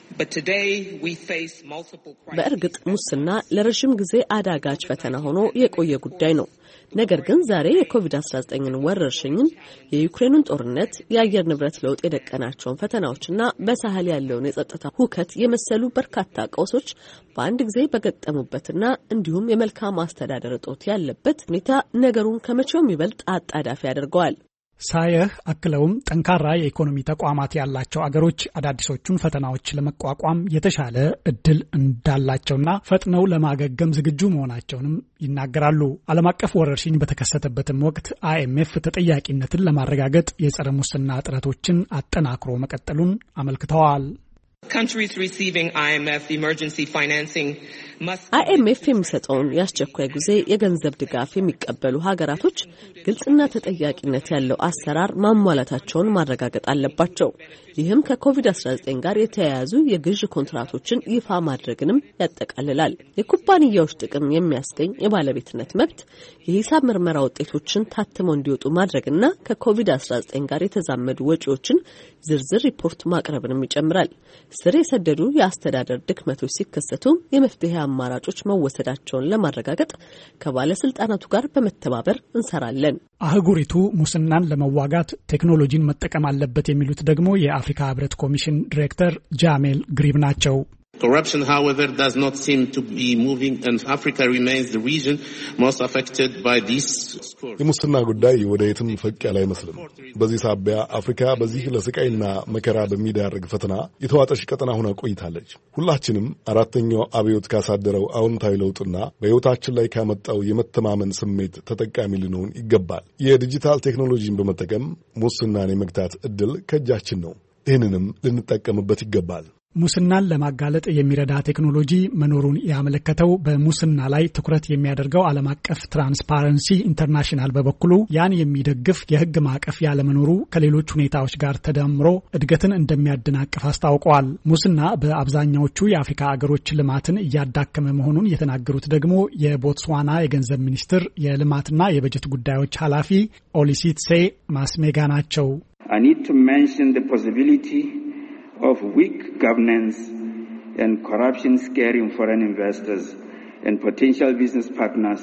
በእርግጥ ሙስና ለረጅም ጊዜ አዳጋች ፈተና ሆኖ የቆየ ጉዳይ ነው። ነገር ግን ዛሬ የኮቪድ አስራ ዘጠኝን ወረርሽኝን፣ የዩክሬኑን ጦርነት፣ የአየር ንብረት ለውጥ የደቀናቸውን ፈተናዎችና በሳህል ያለውን የጸጥታ ሁከት የመሰሉ በርካታ ቀውሶች በአንድ ጊዜ በገጠሙበትና እንዲሁም የመልካም አስተዳደር እጦት ያለበት ሁኔታ ነገሩን ከመቼውም ይበልጥ አጣዳፊ ያደርገዋል። ሳየህ አክለውም ጠንካራ የኢኮኖሚ ተቋማት ያላቸው አገሮች አዳዲሶቹን ፈተናዎች ለመቋቋም የተሻለ እድል እንዳላቸውና ፈጥነው ለማገገም ዝግጁ መሆናቸውንም ይናገራሉ። ዓለም አቀፍ ወረርሽኝ በተከሰተበትም ወቅት አይኤምኤፍ ተጠያቂነትን ለማረጋገጥ የጸረ ሙስና ጥረቶችን አጠናክሮ መቀጠሉን አመልክተዋል። Countries receiving I M F emergency financing must አይኤምኤፍ የሚሰጠውን የአስቸኳይ ጊዜ የገንዘብ ድጋፍ የሚቀበሉ ሀገራቶች ግልጽና ተጠያቂነት ያለው አሰራር ማሟላታቸውን ማረጋገጥ አለባቸው። ይህም ከኮቪድ አስራ ዘጠኝ ጋር የተያያዙ የግዥ ኮንትራቶችን ይፋ ማድረግንም ያጠቃልላል። የኩባንያዎች ጥቅም የሚያስገኝ የባለቤትነት መብት፣ የሂሳብ ምርመራ ውጤቶችን ታትመው እንዲወጡ ማድረግና ከኮቪድ አስራ ዘጠኝ ጋር የተዛመዱ ወጪዎችን ዝርዝር ሪፖርት ማቅረብንም ይጨምራል። ስር የሰደዱ የአስተዳደር ድክመቶች ሲከሰቱ የመፍትሄ አማራጮች መወሰዳቸውን ለማረጋገጥ ከባለስልጣናቱ ጋር በመተባበር እንሰራለን። አህጉሪቱ ሙስናን ለመዋጋት ቴክኖሎጂን መጠቀም አለበት የሚሉት ደግሞ የአፍሪካ ህብረት ኮሚሽን ዲሬክተር ጃሜል ግሪብ ናቸው። Corruption, however, does not seem to be moving, and Africa remains the region most affected by these scores. የሙስና ጉዳይ ወደ የትም ፈቅ ያለ አይመስልም። በዚህ ሳቢያ አፍሪካ በዚህ ለስቃይና መከራ በሚዳርግ ፈተና የተዋጠች ቀጠና ሆና ቆይታለች። ሁላችንም አራተኛው አብዮት ካሳደረው አዎንታዊ ለውጥና በሕይወታችን ላይ ካመጣው የመተማመን ስሜት ተጠቃሚ ልንሆን ይገባል። የዲጂታል ቴክኖሎጂን በመጠቀም ሙስናን የመግታት ዕድል ከእጃችን ነው። ይህንንም ልንጠቀምበት ይገባል። ሙስናን ለማጋለጥ የሚረዳ ቴክኖሎጂ መኖሩን ያመለከተው በሙስና ላይ ትኩረት የሚያደርገው ዓለም አቀፍ ትራንስፓረንሲ ኢንተርናሽናል በበኩሉ ያን የሚደግፍ የሕግ ማዕቀፍ ያለመኖሩ ከሌሎች ሁኔታዎች ጋር ተደምሮ እድገትን እንደሚያደናቅፍ አስታውቀዋል። ሙስና በአብዛኛዎቹ የአፍሪካ አገሮች ልማትን እያዳከመ መሆኑን የተናገሩት ደግሞ የቦትስዋና የገንዘብ ሚኒስትር የልማትና የበጀት ጉዳዮች ኃላፊ ኦሊሲትሴ ማስሜጋ ናቸው። I need to mention the possibility of weak governance and corruption scaring foreign investors and potential business partners.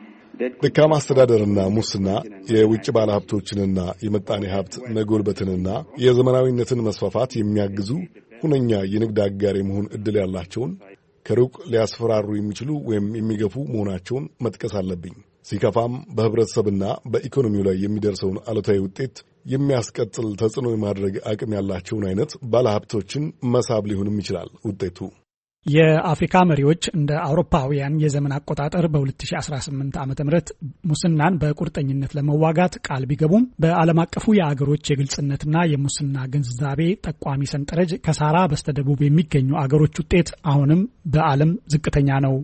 ደካማ አስተዳደርና ሙስና የውጭ ባለሀብቶችንና የመጣኔ ሀብት መጎልበትንና የዘመናዊነትን መስፋፋት የሚያግዙ ሁነኛ የንግድ አጋር የመሆን ዕድል ያላቸውን ከሩቅ ሊያስፈራሩ የሚችሉ ወይም የሚገፉ መሆናቸውን መጥቀስ አለብኝ። ሲከፋም በህብረተሰብና በኢኮኖሚው ላይ የሚደርሰውን አሉታዊ ውጤት የሚያስቀጥል ተጽዕኖ የማድረግ አቅም ያላቸውን አይነት ባለሀብቶችን መሳብ ሊሆንም ይችላል ውጤቱ። የአፍሪካ መሪዎች እንደ አውሮፓውያን የዘመን አቆጣጠር በ2018 ዓመተ ምህረት ሙስናን በቁርጠኝነት ለመዋጋት ቃል ቢገቡም በዓለም አቀፉ የአገሮች የግልጽነትና የሙስና ግንዛቤ ጠቋሚ ሰንጠረዥ ከሳራ በስተደቡብ የሚገኙ አገሮች ውጤት አሁንም በዓለም ዝቅተኛ ነው።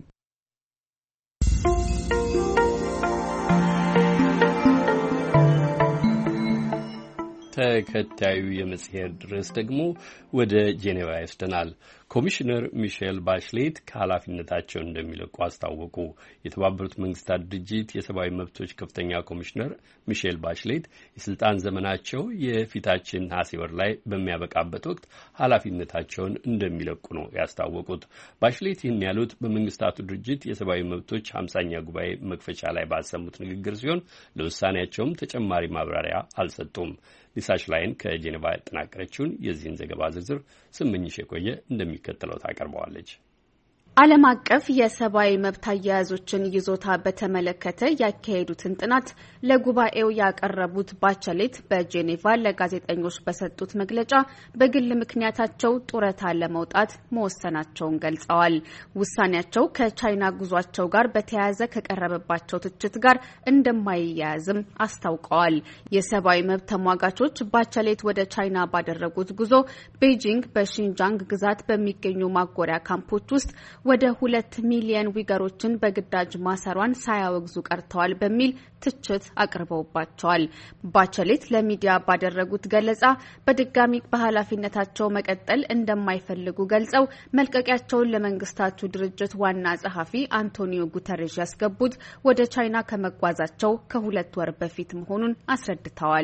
ተከታዩ የመጽሔት ርዕስ ደግሞ ወደ ጄኔቫ ይወስደናል። ኮሚሽነር ሚሼል ባሽሌት ከኃላፊነታቸው እንደሚለቁ አስታወቁ። የተባበሩት መንግስታት ድርጅት የሰብአዊ መብቶች ከፍተኛ ኮሚሽነር ሚሼል ባሽሌት የስልጣን ዘመናቸው የፊታችን ነሐሴ ወር ላይ በሚያበቃበት ወቅት ኃላፊነታቸውን እንደሚለቁ ነው ያስታወቁት። ባሽሌት ይህን ያሉት በመንግስታቱ ድርጅት የሰብአዊ መብቶች ሃምሳኛ ጉባኤ መክፈቻ ላይ ባሰሙት ንግግር ሲሆን ለውሳኔያቸውም ተጨማሪ ማብራሪያ አልሰጡም። ሊሳሽ ላይን ከጄኔቫ ያጠናቀረችውን የዚህን ዘገባ ዝርዝር ስምኝሽ የቆየ እንደሚከተለው ታቀርበዋለች። ዓለም አቀፍ የሰብአዊ መብት አያያዞችን ይዞታ በተመለከተ ያካሄዱትን ጥናት ለጉባኤው ያቀረቡት ባቸሌት በጄኔቫ ለጋዜጠኞች በሰጡት መግለጫ በግል ምክንያታቸው ጡረታ ለመውጣት መወሰናቸውን ገልጸዋል። ውሳኔያቸው ከቻይና ጉዟቸው ጋር በተያያዘ ከቀረበባቸው ትችት ጋር እንደማይያያዝም አስታውቀዋል። የሰብአዊ መብት ተሟጋቾች ባቸሌት ወደ ቻይና ባደረጉት ጉዞ ቤጂንግ በሺንጃንግ ግዛት በሚገኙ ማጎሪያ ካምፖች ውስጥ ወደ ሁለት ሚሊዮን ዊገሮችን በግዳጅ ማሰሯን ሳያወግዙ ቀርተዋል በሚል ትችት አቅርበውባቸዋል። ባቸሌት ለሚዲያ ባደረጉት ገለጻ በድጋሚ በኃላፊነታቸው መቀጠል እንደማይፈልጉ ገልጸው መልቀቂያቸውን ለመንግስታቱ ድርጅት ዋና ጸሐፊ አንቶኒዮ ጉተሬዥ ያስገቡት ወደ ቻይና ከመጓዛቸው ከሁለት ወር በፊት መሆኑን አስረድተዋል።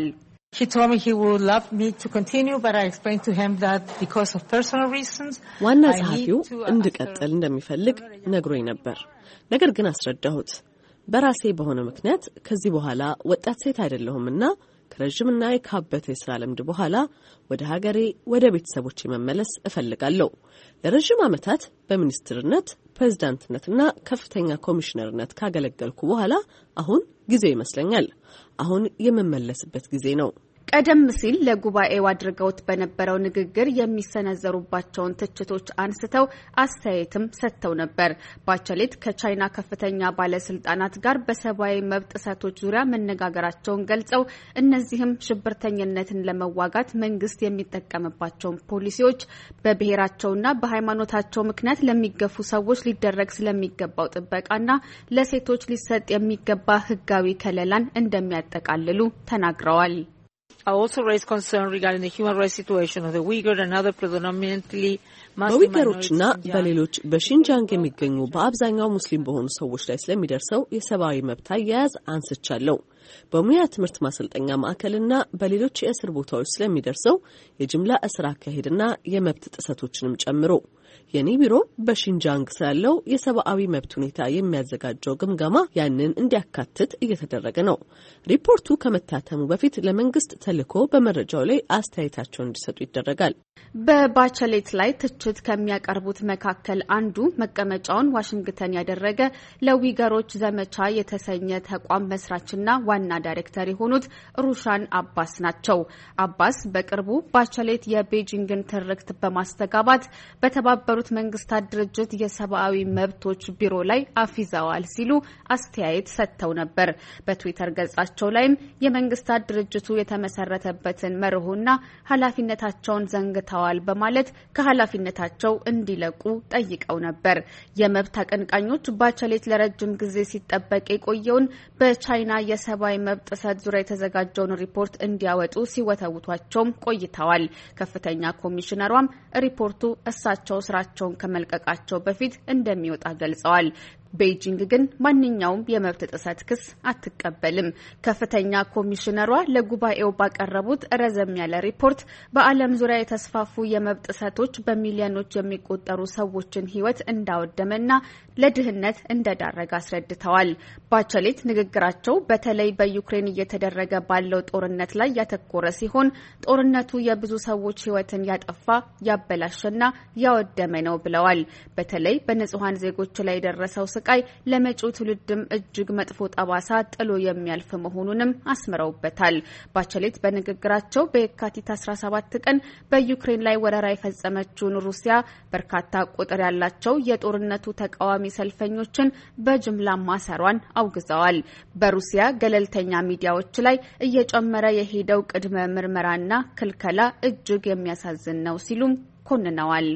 He told me he would love me to continue, but I explained to him that because of personal reasons ዋና ጸሐፊው እንድቀጥል እንደሚፈልግ ነግሮኝ ነበር። ነገር ግን አስረዳሁት በራሴ በሆነ ምክንያት ከዚህ በኋላ ወጣት ሴት አይደለሁምና ከረጅምና የካበተ የሥራ ልምድ በኋላ ወደ ሀገሬ ወደ ቤተሰቦቼ መመለስ እፈልጋለሁ። ለረጅም ዓመታት በሚኒስትርነት ፕሬዝዳንትነትና ከፍተኛ ኮሚሽነርነት ካገለገልኩ በኋላ አሁን ጊዜው ይመስለኛል። አሁን የመመለስበት ጊዜ ነው። ቀደም ሲል ለጉባኤው አድርገውት በነበረው ንግግር የሚሰነዘሩባቸውን ትችቶች አንስተው አስተያየትም ሰጥተው ነበር። ባቸሌት ከቻይና ከፍተኛ ባለስልጣናት ጋር በሰብአዊ መብት ጥሰቶች ዙሪያ መነጋገራቸውን ገልጸው እነዚህም ሽብርተኝነትን ለመዋጋት መንግስት የሚጠቀምባቸውን ፖሊሲዎች በብሔራቸውና በሃይማኖታቸው ምክንያት ለሚገፉ ሰዎች ሊደረግ ስለሚገባው ጥበቃና ለሴቶች ሊሰጥ የሚገባ ህጋዊ ከለላን እንደሚያጠቃልሉ ተናግረዋል። I also raised concern regarding the human rights situation of the Uyghur and other predominantly በዊገሮችና በሌሎች በሺንጃንግ የሚገኙ በአብዛኛው ሙስሊም በሆኑ ሰዎች ላይ ስለሚደርሰው የሰብአዊ መብት አያያዝ አንስቻለሁ። በሙያ ትምህርት ማሰልጠኛ ማዕከልና በሌሎች የእስር ቦታዎች ስለሚደርሰው የጅምላ እስር አካሄድና የመብት ጥሰቶችንም ጨምሮ የኔ ቢሮ በሺንጃንግ ስላለው የሰብአዊ መብት ሁኔታ የሚያዘጋጀው ግምገማ ያንን እንዲያካትት እየተደረገ ነው። ሪፖርቱ ከመታተሙ በፊት ለመንግስት ተልኮ በመረጃው ላይ አስተያየታቸውን እንዲሰጡ ይደረጋል። በባቸሌት ላይ ትችት ከሚያቀርቡት መካከል አንዱ መቀመጫውን ዋሽንግተን ያደረገ ለዊገሮች ዘመቻ የተሰኘ ተቋም መስራችና ዋና ዳይሬክተር የሆኑት ሩሻን አባስ ናቸው። አባስ በቅርቡ ባቸሌት የቤጂንግን ትርክት በማስተጋባት በተባበሩት መንግስታት ድርጅት የሰብአዊ መብቶች ቢሮ ላይ አፊዛዋል ሲሉ አስተያየት ሰጥተው ነበር። በትዊተር ገጻቸው ላይም የመንግስታት ድርጅቱ የተመሰረተበትን መርሆና ኃላፊነታቸውን ዘንግተዋል በማለት ከኃላፊነታቸው እንዲለቁ ጠይቀው ነበር። የመብት አቀንቃኞች ባቸሌት ለረጅም ጊዜ ሲጠበቅ የቆየውን በቻይና የሰብአዊ መብት ጥሰት ዙሪያ የተዘጋጀውን ሪፖርት እንዲያወጡ ሲወተውቷቸውም ቆይተዋል። ከፍተኛ ኮሚሽነሯም ሪፖርቱ እሳቸው ስራቸውን ከመልቀቃቸው በፊት እንደሚወጣ ገልጸዋል። ቤጂንግ ግን ማንኛውም የመብት ጥሰት ክስ አትቀበልም። ከፍተኛ ኮሚሽነሯ ለጉባኤው ባቀረቡት ረዘም ያለ ሪፖርት በዓለም ዙሪያ የተስፋፉ የመብት ጥሰቶች በሚሊዮኖች የሚቆጠሩ ሰዎችን ሕይወት እንዳወደመና ለድህነት እንደዳረገ አስረድተዋል። ባቸሌት ንግግራቸው በተለይ በዩክሬን እየተደረገ ባለው ጦርነት ላይ ያተኮረ ሲሆን ጦርነቱ የብዙ ሰዎች ሕይወትን ያጠፋ ያበላሸና ያወደመ ነው ብለዋል። በተለይ በንጹሃን ዜጎች ላይ የደረሰው ስቃይ ለመጪው ትውልድም እጅግ መጥፎ ጠባሳ ጥሎ የሚያልፍ መሆኑንም አስምረውበታል። ባቸሌት በንግግራቸው በየካቲት አስራ ሰባት ቀን በዩክሬን ላይ ወረራ የፈጸመችውን ሩሲያ በርካታ ቁጥር ያላቸው የጦርነቱ ተቃዋሚ ሰልፈኞችን በጅምላ ማሰሯን አውግዘዋል። በሩሲያ ገለልተኛ ሚዲያዎች ላይ እየጨመረ የሄደው ቅድመ ምርመራና ክልከላ እጅግ የሚያሳዝን ነው ሲሉም ኮንነዋል።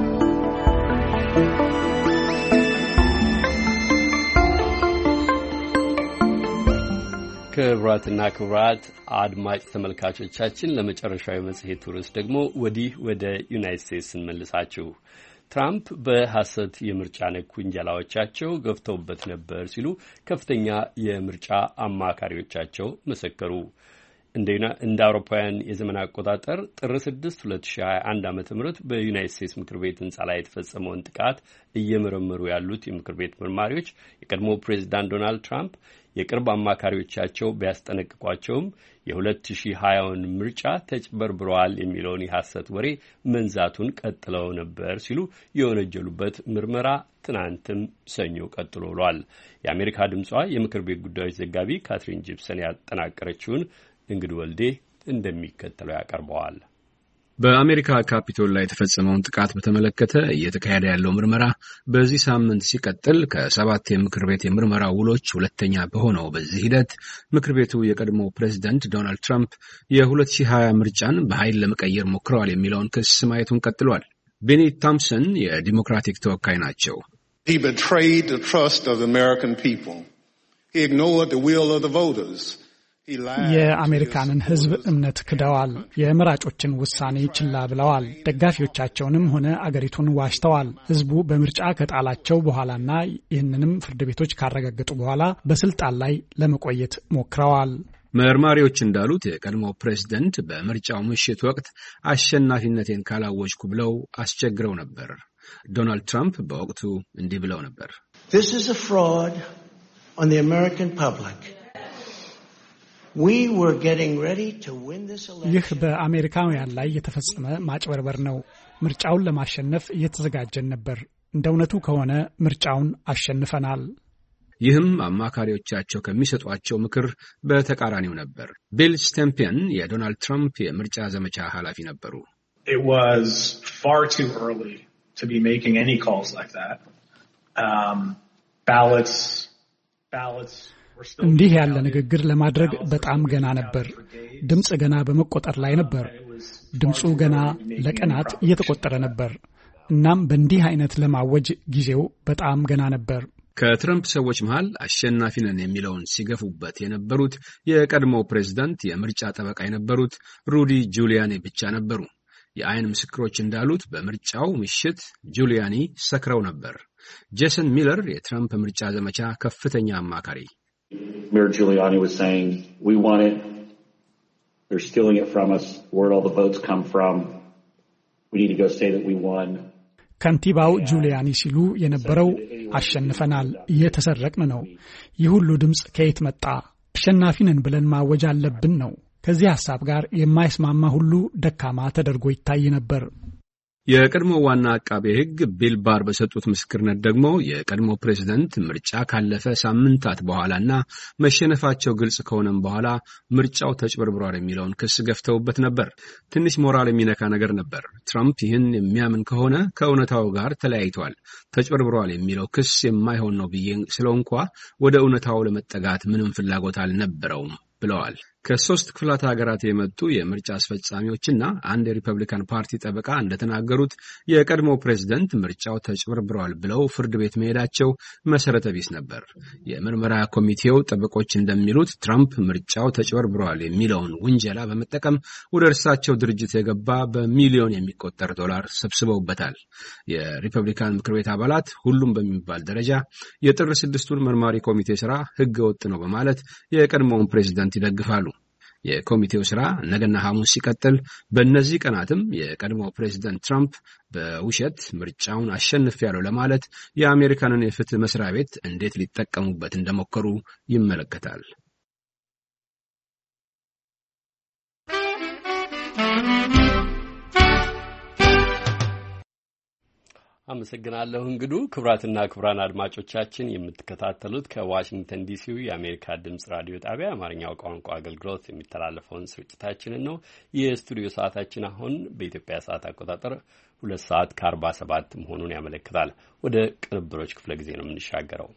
ክቡራትና ክቡራት አድማጭ ተመልካቾቻችን ለመጨረሻዊ መጽሔት ርዕስ ደግሞ ወዲህ ወደ ዩናይትድ ስቴትስ እንመልሳችሁ። ትራምፕ በሐሰት የምርጫ ነክ ውንጀላዎቻቸው ገፍተውበት ነበር ሲሉ ከፍተኛ የምርጫ አማካሪዎቻቸው መሰከሩ። እንደ አውሮፓውያን የዘመን አቆጣጠር ጥር ስድስት ሁለት ሺህ ሀያ አንድ ዓመተ ምህረት በዩናይትድ ስቴትስ ምክር ቤት ህንጻ ላይ የተፈጸመውን ጥቃት እየመረመሩ ያሉት የምክር ቤት መርማሪዎች የቀድሞ ፕሬዝዳንት ዶናልድ ትራምፕ የቅርብ አማካሪዎቻቸው ቢያስጠነቅቋቸውም የሁለት ሺህ ሀያውን ምርጫ ተጭበርብረዋል የሚለውን የሐሰት ወሬ መንዛቱን ቀጥለው ነበር ሲሉ የወነጀሉበት ምርመራ ትናንትም ሰኞ ቀጥሎ ውሏል። የአሜሪካ ድምጿ የምክር ቤት ጉዳዮች ዘጋቢ ካትሪን ጂፕሰን ያጠናቀረችውን እንግዲህ ወልዴ እንደሚከተለው ያቀርበዋል። በአሜሪካ ካፒቶል ላይ የተፈጸመውን ጥቃት በተመለከተ እየተካሄደ ያለው ምርመራ በዚህ ሳምንት ሲቀጥል ከሰባት የምክር ቤት የምርመራ ውሎች ሁለተኛ በሆነው በዚህ ሂደት ምክር ቤቱ የቀድሞ ፕሬዝዳንት ዶናልድ ትራምፕ የሁለት ሺህ ሀያ ምርጫን በኃይል ለመቀየር ሞክረዋል የሚለውን ክስ ማየቱን ቀጥሏል። ቤኒ ቶምሰን የዲሞክራቲክ ተወካይ ናቸው። He betrayed the trust of the American people. He ignored the will of the voters. የአሜሪካንን ሕዝብ እምነት ክደዋል። የመራጮችን ውሳኔ ችላ ብለዋል። ደጋፊዎቻቸውንም ሆነ አገሪቱን ዋሽተዋል። ሕዝቡ በምርጫ ከጣላቸው በኋላና ይህንንም ፍርድ ቤቶች ካረጋገጡ በኋላ በስልጣን ላይ ለመቆየት ሞክረዋል። መርማሪዎች እንዳሉት የቀድሞው ፕሬዝዳንት በምርጫው ምሽት ወቅት አሸናፊነቴን ካላወጅኩ ብለው አስቸግረው ነበር። ዶናልድ ትራምፕ በወቅቱ እንዲህ ብለው ነበር። This is a fraud on the American public. We were getting ready to win this election. ይህ በአሜሪካውያን ላይ የተፈጸመ ማጭበርበር ነው። ምርጫውን ለማሸነፍ እየተዘጋጀን ነበር። እንደ እውነቱ ከሆነ ምርጫውን አሸንፈናል። ይህም አማካሪዎቻቸው ከሚሰጧቸው ምክር በተቃራኒው ነበር። ቢል ስቴምፒየን የዶናልድ ትራምፕ የምርጫ ዘመቻ ኃላፊ ነበሩ። It was far too early to be making any calls like that. Um, ballots, ballots were still... እንዲህ ያለ ንግግር ለማድረግ በጣም ገና ነበር። ድምጽ ገና በመቆጠር ላይ ነበር። ድምጹ ገና ለቀናት እየተቆጠረ ነበር። እናም በእንዲህ አይነት ለማወጅ ጊዜው በጣም ገና ነበር። ከትራምፕ ሰዎች መሃል አሸናፊ ነን የሚለውን ሲገፉበት የነበሩት የቀድሞው ፕሬዝዳንት የምርጫ ጠበቃ የነበሩት ሩዲ ጁሊያኒ ብቻ ነበሩ። የአይን ምስክሮች እንዳሉት በምርጫው ምሽት ጁሊያኒ ሰክረው ነበር። ጄሰን ሚለር የትራምፕ ምርጫ ዘመቻ ከፍተኛ አማካሪ Mayor Giuliani was saying, we want it. They're stealing it from us. Where all the votes come from. We need to go say that we won. ከንቲባው ጁሊያኒ ሲሉ የነበረው አሸንፈናል፣ እየተሰረቅን ነው። ይህ ሁሉ ድምጽ ከየት መጣ? አሸናፊ ነን ብለን ማወጅ አለብን ነው። ከዚህ ሐሳብ ጋር የማይስማማ ሁሉ ደካማ ተደርጎ ይታይ ነበር። የቀድሞው ዋና አቃቤ ሕግ ቢል ባር በሰጡት ምስክርነት ደግሞ የቀድሞው ፕሬዝዳንት ምርጫ ካለፈ ሳምንታት በኋላና መሸነፋቸው ግልጽ ከሆነም በኋላ ምርጫው ተጭበርብሯል የሚለውን ክስ ገፍተውበት ነበር። ትንሽ ሞራል የሚነካ ነገር ነበር። ትራምፕ ይህን የሚያምን ከሆነ ከእውነታው ጋር ተለያይቷል። ተጭበርብሯል የሚለው ክስ የማይሆን ነው ብዬ ስለሆንኳ ወደ እውነታው ለመጠጋት ምንም ፍላጎት አልነበረውም ብለዋል። ከሶስት ክፍላት ሀገራት የመጡ የምርጫ አስፈጻሚዎችና አንድ የሪፐብሊካን ፓርቲ ጠበቃ እንደተናገሩት የቀድሞው ፕሬዝዳንት ምርጫው ተጭበርብሯል ብለው ፍርድ ቤት መሄዳቸው መሰረተ ቢስ ነበር። የምርመራ ኮሚቴው ጠበቆች እንደሚሉት ትራምፕ ምርጫው ተጭበርብሯል የሚለውን ውንጀላ በመጠቀም ወደ እርሳቸው ድርጅት የገባ በሚሊዮን የሚቆጠር ዶላር ሰብስበውበታል። የሪፐብሊካን ምክር ቤት አባላት ሁሉም በሚባል ደረጃ የጥር ስድስቱን መርማሪ ኮሚቴ ስራ ህገ ወጥ ነው በማለት የቀድሞውን ፕሬዝዳንት ይደግፋሉ። የኮሚቴው ስራ ነገና ሐሙስ ሲቀጥል በእነዚህ ቀናትም የቀድሞው ፕሬዝዳንት ትራምፕ በውሸት ምርጫውን አሸንፌያለሁ ለማለት የአሜሪካንን የፍትህ መስሪያ ቤት እንዴት ሊጠቀሙበት እንደሞከሩ ይመለከታል። አመሰግናለሁ እንግዱ። ክቡራትና ክቡራን አድማጮቻችን የምትከታተሉት ከዋሽንግተን ዲሲው የአሜሪካ ድምጽ ራዲዮ ጣቢያ አማርኛው ቋንቋ አገልግሎት የሚተላለፈውን ስርጭታችንን ነው። የስቱዲዮ ሰዓታችን አሁን በኢትዮጵያ ሰዓት አቆጣጠር ሁለት ሰዓት ከአርባ ሰባት መሆኑን ያመለክታል። ወደ ቅንብሮች ክፍለ ጊዜ ነው የምንሻገረው።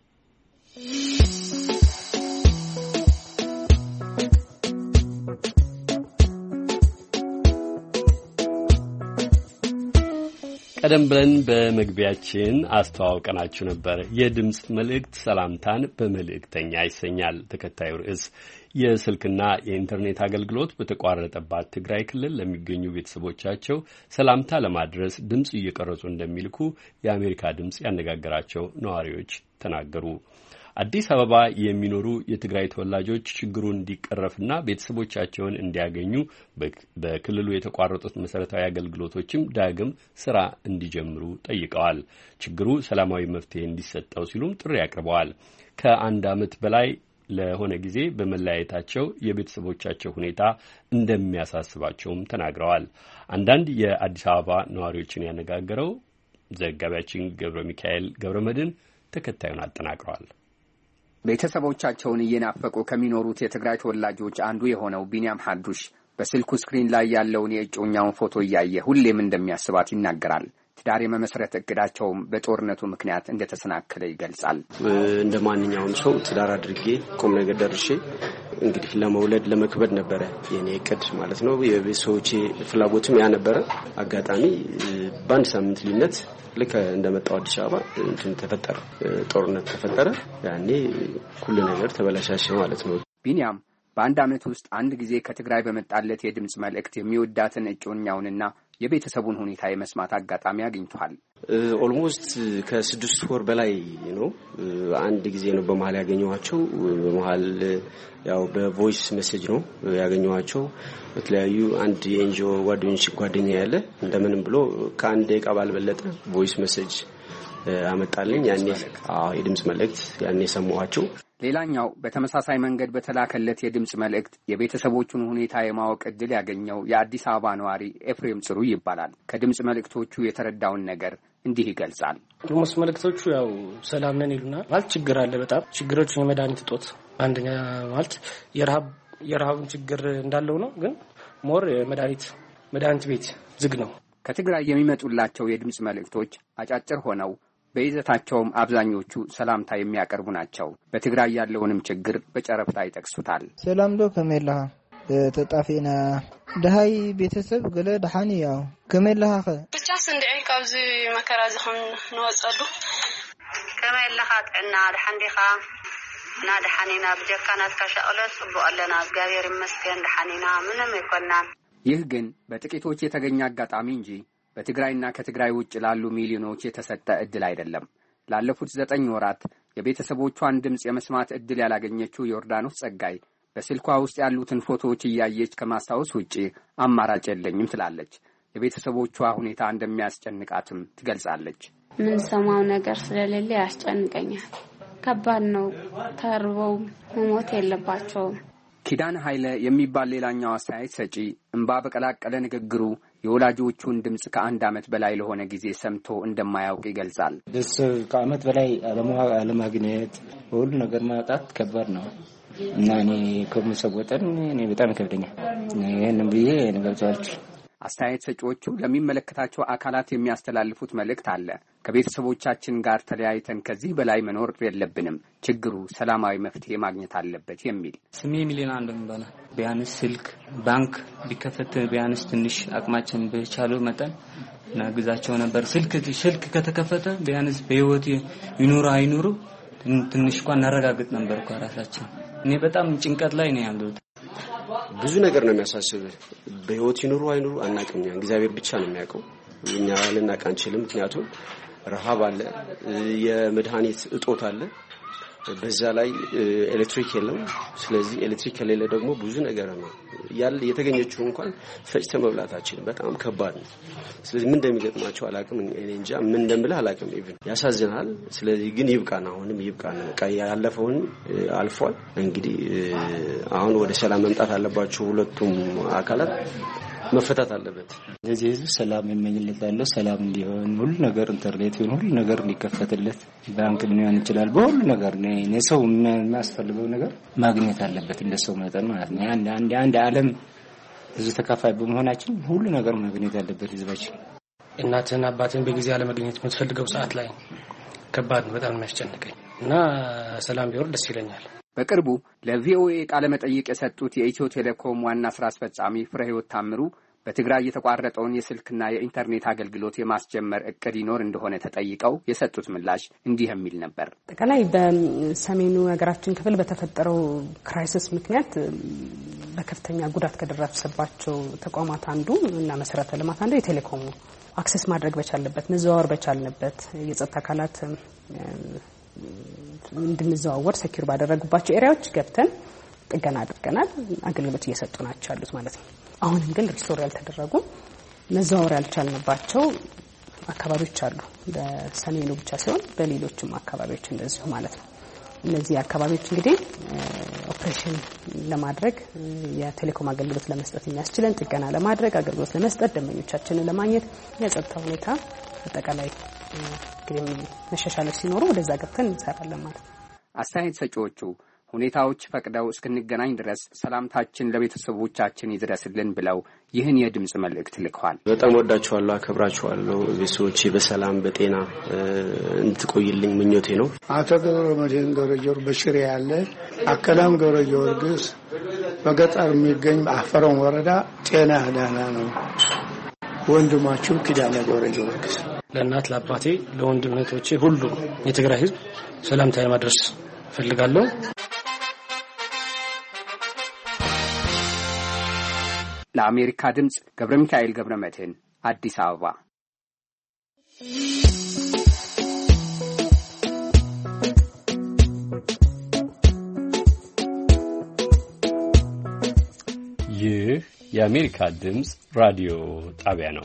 ቀደም ብለን በመግቢያችን አስተዋውቀናችሁ ነበር። የድምጽ መልእክት ሰላምታን በመልእክተኛ ይሰኛል ተከታዩ ርዕስ። የስልክና የኢንተርኔት አገልግሎት በተቋረጠባት ትግራይ ክልል ለሚገኙ ቤተሰቦቻቸው ሰላምታ ለማድረስ ድምጽ እየቀረጹ እንደሚልኩ የአሜሪካ ድምጽ ያነጋገራቸው ነዋሪዎች ተናገሩ። አዲስ አበባ የሚኖሩ የትግራይ ተወላጆች ችግሩን እንዲቀረፍና ቤተሰቦቻቸውን እንዲያገኙ በክልሉ የተቋረጡት መሰረታዊ አገልግሎቶችም ዳግም ስራ እንዲጀምሩ ጠይቀዋል። ችግሩ ሰላማዊ መፍትሄ እንዲሰጠው ሲሉም ጥሪ አቅርበዋል። ከአንድ ዓመት በላይ ለሆነ ጊዜ በመለያየታቸው የቤተሰቦቻቸው ሁኔታ እንደሚያሳስባቸውም ተናግረዋል። አንዳንድ የአዲስ አበባ ነዋሪዎችን ያነጋገረው ዘጋቢያችን ገብረ ሚካኤል ገብረ መድን ተከታዩን አጠናቅሯል። ቤተሰቦቻቸውን እየናፈቁ ከሚኖሩት የትግራይ ተወላጆች አንዱ የሆነው ቢንያም ሐዱሽ በስልኩ ስክሪን ላይ ያለውን የእጮኛውን ፎቶ እያየ ሁሌም እንደሚያስባት ይናገራል። ትዳር የመመስረት እቅዳቸውም በጦርነቱ ምክንያት እንደተሰናከለ ይገልጻል። እንደ ማንኛውም ሰው ትዳር አድርጌ ቁም ነገር ደርሼ እንግዲህ ለመውለድ ለመክበድ ነበረ የኔ እቅድ ማለት ነው። የቤተሰቦቼ ፍላጎትም ያ ነበረ። አጋጣሚ በአንድ ሳምንት ልዩነት ልክ እንደመጣው አዲስ አበባ እንትን ተፈጠረ፣ ጦርነት ተፈጠረ። ያኔ ሁሉ ነገር ተበላሻሸ ማለት ነው። ቢንያም በአንድ ዓመት ውስጥ አንድ ጊዜ ከትግራይ በመጣለት የድምጽ መልእክት የሚወዳትን እጮኛውንና የቤተሰቡን ሁኔታ የመስማት አጋጣሚ አግኝቷል። ኦልሞስት ከስድስት ወር በላይ ነው። አንድ ጊዜ ነው በመሃል ያገኘኋቸው። በመሃል ያው በቮይስ ሜሴጅ ነው ያገኘኋቸው። በተለያዩ አንድ የኤንጂኦ ጓደኞች ጓደኛ ያለ እንደምንም ብሎ ከአንድ ደቂቃ ባልበለጠ ቮይስ ሜሴጅ አመጣልኝ። ያኔ አዎ የድምጽ መልእክት ያኔ ሰማኋቸው። ሌላኛው በተመሳሳይ መንገድ በተላከለት የድምጽ መልእክት የቤተሰቦቹን ሁኔታ የማወቅ እድል ያገኘው የአዲስ አበባ ነዋሪ ኤፍሬም ጽሩ ይባላል። ከድምጽ መልእክቶቹ የተረዳውን ነገር እንዲህ ይገልጻል። ድምጽ መልእክቶቹ ያው ሰላም ነን ይሉናል። ማለት ችግር አለ፣ በጣም ችግሮች የመድኃኒት እጦት አንደኛ ማለት የረሃብ የረሃብን ችግር እንዳለው ነው። ግን ሞር የመድኃኒት መድኃኒት ቤት ዝግ ነው። ከትግራይ የሚመጡላቸው የድምጽ መልእክቶች አጫጭር ሆነው በይዘታቸውም አብዛኞቹ ሰላምታ የሚያቀርቡ ናቸው። በትግራይ ያለውንም ችግር በጨረፍታ ይጠቅሱታል። ሰላም ዶ ከመላ ተጣፊና ደሃይ ቤተሰብ ገለ ደሃኒ ያው ከመላ ኸ ብቻ ሰንደይ ካብዚ መከራ ዝኹን ንወጸሉ ከመላ ኸጥና ደሃንዲኻ ና ደሃኒና በጀካናት ካሻቀለስ በአለና እግዚአብሔር ይመስገን ደሃኒና ምንም ይኮናን። ይህ ግን በጥቂቶች የተገኘ አጋጣሚ እንጂ በትግራይና ከትግራይ ውጭ ላሉ ሚሊዮኖች የተሰጠ እድል አይደለም። ላለፉት ዘጠኝ ወራት የቤተሰቦቿን ድምጽ የመስማት እድል ያላገኘችው ዮርዳኖስ ጸጋይ በስልኳ ውስጥ ያሉትን ፎቶዎች እያየች ከማስታወስ ውጪ አማራጭ የለኝም ትላለች። የቤተሰቦቿ ሁኔታ እንደሚያስጨንቃትም ትገልጻለች። ምን ሰማው ነገር ስለሌለ ያስጨንቀኛል። ከባድ ነው። ተርበው መሞት የለባቸውም። ኪዳን ኃይለ የሚባል ሌላኛው አስተያየት ሰጪ እንባ በቀላቀለ ንግግሩ የወላጆቹን ድምጽ ከአንድ ዓመት በላይ ለሆነ ጊዜ ሰምቶ እንደማያውቅ ይገልጻል። ደስ ከዓመት በላይ አለማግኘት ሁሉ ነገር ማጣት ከባድ ነው እና እኔ ከምሰወጠን እኔ በጣም ከብደኛል። ይሄንን ብዬ ነገርኳቸው። አስተያየት ሰጪዎቹ ለሚመለከታቸው አካላት የሚያስተላልፉት መልእክት አለ። ከቤተሰቦቻችን ጋር ተለያይተን ከዚህ በላይ መኖር የለብንም። ችግሩ ሰላማዊ መፍትሄ ማግኘት አለበት የሚል ስሜ ሚሊዮን አንደምባና ቢያንስ ስልክ ባንክ ቢከፈት ቢያንስ ትንሽ አቅማችን በቻለው መጠን ናግዛቸው ነበር። ስልክ ስልክ ከተከፈተ ቢያንስ በህይወት ይኑሩ አይኑሩ ትንሽ እንኳን እናረጋግጥ ነበር እኮ ራሳችን። እኔ በጣም ጭንቀት ላይ ነው ያለሁት። ብዙ ነገር ነው የሚያሳስበው። በህይወት ይኑሩ አይኑሩ አናውቅም። እግዚአብሔር ብቻ ነው የሚያውቀው። እኛ ልናውቅ አንችልም። ምክንያቱም ረሃብ አለ፣ የመድኃኒት እጦት አለ፣ በዛ ላይ ኤሌክትሪክ የለም። ስለዚህ ኤሌክትሪክ ከሌለ ደግሞ ብዙ ነገር ነው ያለ። የተገኘችው እንኳን ፈጭተ መብላታችን በጣም ከባድ ነው። ስለዚህ ምን እንደሚገጥማቸው አላውቅም። እኔ እንጃ ምን እንደምልህ አላውቅም። ኢቭን ያሳዝናል። ስለዚህ ግን ይብቃና አሁንም ይብቃና በቃ ያለፈውን አልፏል። እንግዲህ አሁን ወደ ሰላም መምጣት አለባቸው ሁለቱም አካላት መፈታት አለበት። ለዚህ ህዝብ ሰላም የሚመኝለታለው ሰላም እንዲሆን ሁሉ ነገር ኢንተርኔት ይሁን ሁሉ ነገር እንዲከፈትለት ባንክ ሊሆን ይችላል። በሁሉ ነገር ነው ሰው የሚያስፈልገው ነገር ማግኘት አለበት እንደሰው መጠን ማለት ነው። አንድ አንድ አንድ ዓለም ብዙ ተካፋይ በመሆናችን ሁሉ ነገር ማግኘት አለበት ህዝባችን። እናትና አባትን በጊዜ አለማግኘት የምትፈልገው ሰዓት ላይ ከባድ ነው። በጣም የሚያስጨንቀኝ እና ሰላም ቢወርድ ደስ ይለኛል። በቅርቡ ለቪኦኤ ቃለ መጠይቅ የሰጡት የኢትዮ ቴሌኮም ዋና ስራ አስፈጻሚ ፍሬህይወት ታምሩ በትግራይ የተቋረጠውን የስልክና የኢንተርኔት አገልግሎት የማስጀመር እቅድ ይኖር እንደሆነ ተጠይቀው የሰጡት ምላሽ እንዲህ የሚል ነበር። አጠቃላይ በሰሜኑ ሀገራችን ክፍል በተፈጠረው ክራይሲስ ምክንያት በከፍተኛ ጉዳት ከደረሰባቸው ተቋማት አንዱ እና መሰረተ ልማት አንዱ የቴሌኮም ነው። አክሰስ ማድረግ በቻለበት መዘዋወር በቻልንበት የጸጥታ አካላት እንድንዘዋወር ሴኩር ባደረጉባቸው ኤሪያዎች ገብተን ጥገና አድርገናል። አገልግሎት እየሰጡ ናቸው ያሉት ማለት ነው። አሁንም ግን ሪስቶር ያልተደረጉ መዘዋወር ያልቻልንባቸው አካባቢዎች አሉ። በሰሜኑ ብቻ ሳይሆን በሌሎችም አካባቢዎች እንደዚሁ ማለት ነው። እነዚህ አካባቢዎች እንግዲህ ኦፕሬሽን ለማድረግ የቴሌኮም አገልግሎት ለመስጠት የሚያስችለን ጥገና ለማድረግ አገልግሎት ለመስጠት ደንበኞቻችንን ለማግኘት የጸጥታ ሁኔታ አጠቃላይ እንግዲህ መሻሻሎች ሲኖሩ ወደዛ ገብተን እንሰራለን ማለት ነው። አስተያየት ሰጪዎቹ ሁኔታዎች ፈቅደው እስክንገናኝ ድረስ ሰላምታችን ለቤተሰቦቻችን ይድረስልን ብለው ይህን የድምጽ መልእክት ልከዋል። በጣም ወዳችኋለሁ፣ አከብራችኋለሁ። ቤተሰቦቼ በሰላም በጤና እንድትቆይልኝ ምኞቴ ነው። አቶ ገብረ መድህን ገብረ ጊዮርጊስ በሽሬ ያለ አከላም ገብረ ጊዮርጊስ በገጠር የሚገኝ አፈረን ወረዳ ጤና ህዳና ነው። ወንድማችሁ ኪዳነ ገብረ ጊዮርጊስ። ለእናት ለአባቴ ለወንድም እህቶቼ ሁሉ የትግራይ ህዝብ ሰላምታ ማድረስ ፈልጋለሁ። ለአሜሪካ ድምጽ ገብረ ሚካኤል ገብረ መድህን አዲስ አበባ። ይህ የአሜሪካ ድምፅ ራዲዮ ጣቢያ ነው።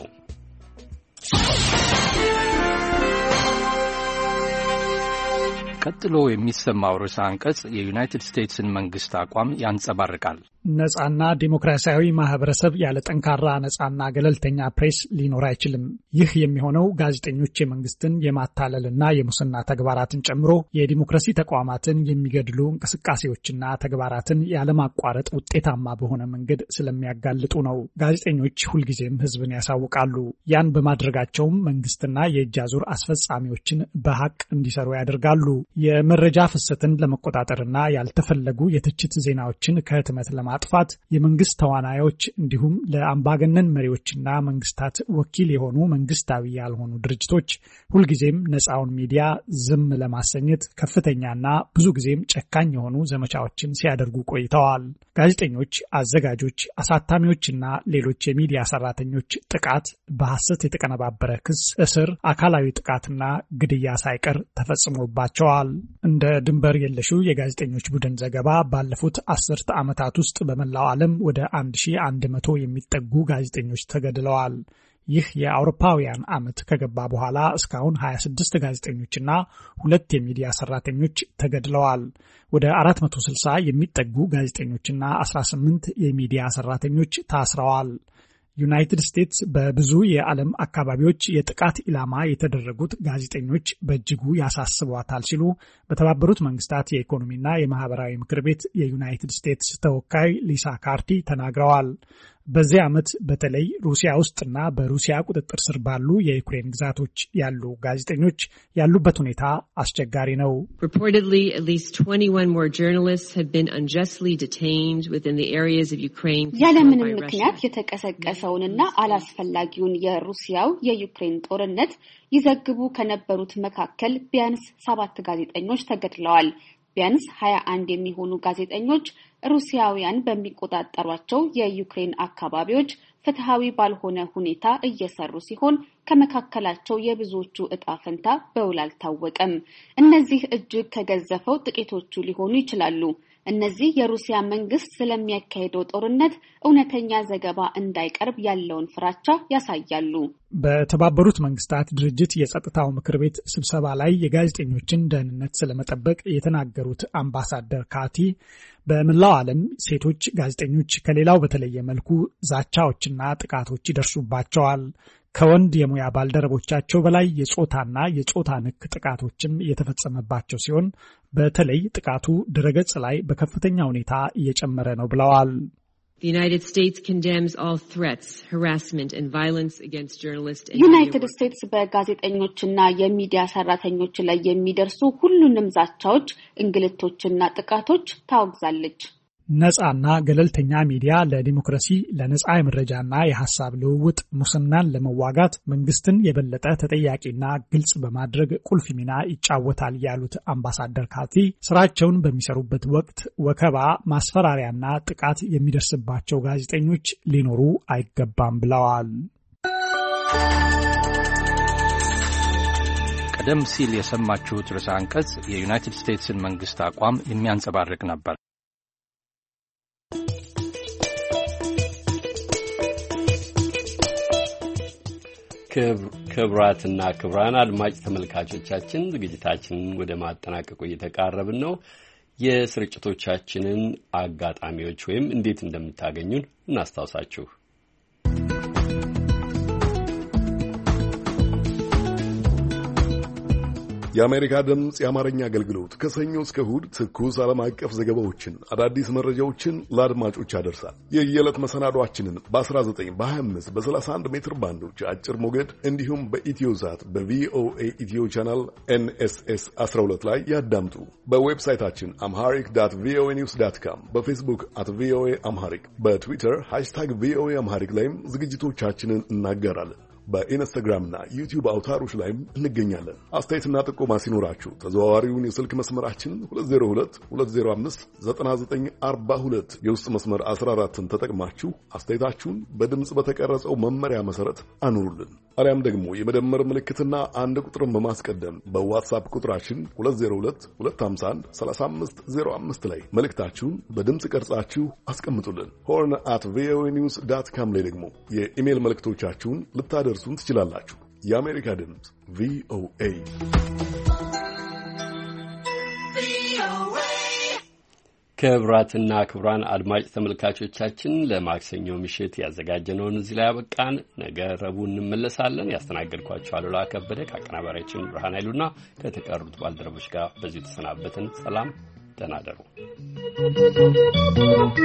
ቀጥሎ የሚሰማው ርዕሰ አንቀጽ የዩናይትድ ስቴትስን መንግስት አቋም ያንጸባርቃል። ነጻና ዲሞክራሲያዊ ማህበረሰብ ያለ ጠንካራ ነጻና ገለልተኛ ፕሬስ ሊኖር አይችልም። ይህ የሚሆነው ጋዜጠኞች የመንግስትን የማታለልና የሙስና ተግባራትን ጨምሮ የዲሞክራሲ ተቋማትን የሚገድሉ እንቅስቃሴዎችና ተግባራትን ያለማቋረጥ ውጤታማ በሆነ መንገድ ስለሚያጋልጡ ነው። ጋዜጠኞች ሁልጊዜም ህዝብን ያሳውቃሉ። ያን በማድረጋቸውም መንግስትና የእጅ አዙር አስፈጻሚዎችን በሐቅ እንዲሰሩ ያደርጋሉ። የመረጃ ፍሰትን ለመቆጣጠርና ያልተፈለጉ የትችት ዜናዎችን ከህትመት ለማጥፋት የመንግስት ተዋናዮች እንዲሁም ለአምባገነን መሪዎችና መንግስታት ወኪል የሆኑ መንግስታዊ ያልሆኑ ድርጅቶች ሁልጊዜም ነፃውን ሚዲያ ዝም ለማሰኘት ከፍተኛና ብዙ ጊዜም ጨካኝ የሆኑ ዘመቻዎችን ሲያደርጉ ቆይተዋል። ጋዜጠኞች፣ አዘጋጆች፣ አሳታሚዎችና ሌሎች የሚዲያ ሰራተኞች ጥቃት፣ በሐሰት የተቀነባበረ ክስ፣ እስር፣ አካላዊ ጥቃትና ግድያ ሳይቀር ተፈጽሞባቸዋል። እንደ ድንበር የለሹ የጋዜጠኞች ቡድን ዘገባ ባለፉት አስርተ ዓመታት ውስጥ በመላው ዓለም ወደ አንድ ሺህ አንድ መቶ የሚጠጉ ጋዜጠኞች ተገድለዋል። ይህ የአውሮፓውያን ዓመት ከገባ በኋላ እስካሁን ሀያ ስድስት ጋዜጠኞችና ሁለት የሚዲያ ሰራተኞች ተገድለዋል። ወደ አራት መቶ ስልሳ የሚጠጉ ጋዜጠኞችና አስራ ስምንት የሚዲያ ሰራተኞች ታስረዋል። ዩናይትድ ስቴትስ በብዙ የዓለም አካባቢዎች የጥቃት ኢላማ የተደረጉት ጋዜጠኞች በእጅጉ ያሳስቧታል ሲሉ በተባበሩት መንግስታት የኢኮኖሚና የማህበራዊ ምክር ቤት የዩናይትድ ስቴትስ ተወካይ ሊሳ ካርቲ ተናግረዋል። በዚህ ዓመት በተለይ ሩሲያ ውስጥና በሩሲያ ቁጥጥር ስር ባሉ የዩክሬን ግዛቶች ያሉ ጋዜጠኞች ያሉበት ሁኔታ አስቸጋሪ ነው። Reportedly, at least twenty-one more journalists have been unjustly detained within the areas of Ukraine. ያለምንም ምክንያት የተቀሰቀሰውንና አላስፈላጊውን የሩሲያው የዩክሬን ጦርነት ይዘግቡ ከነበሩት መካከል ቢያንስ ሰባት ጋዜጠኞች ተገድለዋል። ቢያንስ ሀያ አንድ የሚሆኑ ጋዜጠኞች ሩሲያውያን በሚቆጣጠሯቸው የዩክሬን አካባቢዎች ፍትሃዊ ባልሆነ ሁኔታ እየሰሩ ሲሆን ከመካከላቸው የብዙዎቹ ዕጣ ፈንታ በውል አልታወቀም። እነዚህ እጅግ ከገዘፈው ጥቂቶቹ ሊሆኑ ይችላሉ። እነዚህ የሩሲያ መንግስት ስለሚያካሄደው ጦርነት እውነተኛ ዘገባ እንዳይቀርብ ያለውን ፍራቻ ያሳያሉ። በተባበሩት መንግስታት ድርጅት የጸጥታው ምክር ቤት ስብሰባ ላይ የጋዜጠኞችን ደህንነት ስለመጠበቅ የተናገሩት አምባሳደር ካቲ በመላው ዓለም ሴቶች ጋዜጠኞች ከሌላው በተለየ መልኩ ዛቻዎችና ጥቃቶች ይደርሱባቸዋል። ከወንድ የሙያ ባልደረቦቻቸው በላይ የጾታና የጾታ ንክ ጥቃቶችም እየተፈጸመባቸው ሲሆን በተለይ ጥቃቱ ድረገጽ ላይ በከፍተኛ ሁኔታ እየጨመረ ነው ብለዋል። The United States condemns all threats, harassment and violence against journalists and United States በጋዜጠኞችና የሚዲያ ሰራተኞች ላይ የሚደርሱ ሁሉንም ዛቻዎች፣ እንግልቶችና ጥቃቶች ታወግዛለች። ነጻና ገለልተኛ ሚዲያ ለዲሞክራሲ፣ ለነጻ የመረጃና የሐሳብ ልውውጥ፣ ሙስናን ለመዋጋት መንግስትን የበለጠ ተጠያቂና ግልጽ በማድረግ ቁልፍ ሚና ይጫወታል ያሉት አምባሳደር ካቲ ስራቸውን በሚሰሩበት ወቅት ወከባ፣ ማስፈራሪያና ጥቃት የሚደርስባቸው ጋዜጠኞች ሊኖሩ አይገባም ብለዋል። ቀደም ሲል የሰማችሁት ርዕሰ አንቀጽ የዩናይትድ ስቴትስን መንግስት አቋም የሚያንጸባርቅ ነበር። ክብራትና ክብራን አድማጭ ተመልካቾቻችን ዝግጅታችንን ወደ ማጠናቀቁ እየተቃረብን ነው። የስርጭቶቻችንን አጋጣሚዎች ወይም እንዴት እንደምታገኙን እናስታውሳችሁ። የአሜሪካ ድምፅ የአማርኛ አገልግሎት ከሰኞ እስከ እሁድ ትኩስ ዓለም አቀፍ ዘገባዎችን፣ አዳዲስ መረጃዎችን ለአድማጮች ያደርሳል። የየዕለት መሰናዷችንን በ19 በ25 በ31 ሜትር ባንዶች አጭር ሞገድ እንዲሁም በኢትዮዛት በቪኦኤ ኢትዮ ቻናል ኤንኤስኤስ አስራ ሁለት ላይ ያዳምጡ። በዌብሳይታችን አምሃሪክ ዳት ቪኦኤ ኒውስ ዳት ካም፣ በፌስቡክ አት ቪኦኤ አምሃሪክ፣ በትዊተር ሃሽታግ ቪኦኤ አምሃሪክ ላይም ዝግጅቶቻችንን እናገራለን። በኢንስታግራምና ዩቲዩብ አውታሮች ላይም እንገኛለን። አስተያየትና ጥቆማ ሲኖራችሁ ተዘዋዋሪውን የስልክ መስመራችንን ሁለት ዜሮ ሁለት ሁለት ዜሮ አምስት ዘጠና ዘጠኝ አርባ ሁለት የውስጥ መስመር አስራ አራትን ተጠቅማችሁ አስተያየታችሁን በድምጽ በተቀረጸው መመሪያ መሰረት አኑሩልን። አሊያም ደግሞ የመደመር ምልክትና አንድ ቁጥርን በማስቀደም በዋትስአፕ ቁጥራችን ሁለት ዜሮ ሁለት ሁለት አምሳ አንድ ሰላሳ አምስት ዜሮ አምስት ላይ መልእክታችሁን በድምጽ ቀርጻችሁ አስቀምጡልን። ሆርን አት ቪኦኤ ኒውስ ዳት ካም ላይ ደግሞ የኢሜል መልእክቶቻችሁን ልታደርሱን ትችላላችሁ። የአሜሪካ ድምጽ ቪኦኤ። ክቡራትና ክቡራን አድማጭ ተመልካቾቻችን ለማክሰኞ ምሽት ያዘጋጀነውን እዚህ ላይ ያበቃን። ነገ ረቡዕ እንመለሳለን። ያስተናገድኳችሁ አሉላ ከበደ ከአቀናባሪያችን ብርሃን ኃይሉና ከተቀሩት ባልደረቦች ጋር በዚሁ ተሰናበትን። ሰላም፣ ደህና እደሩ።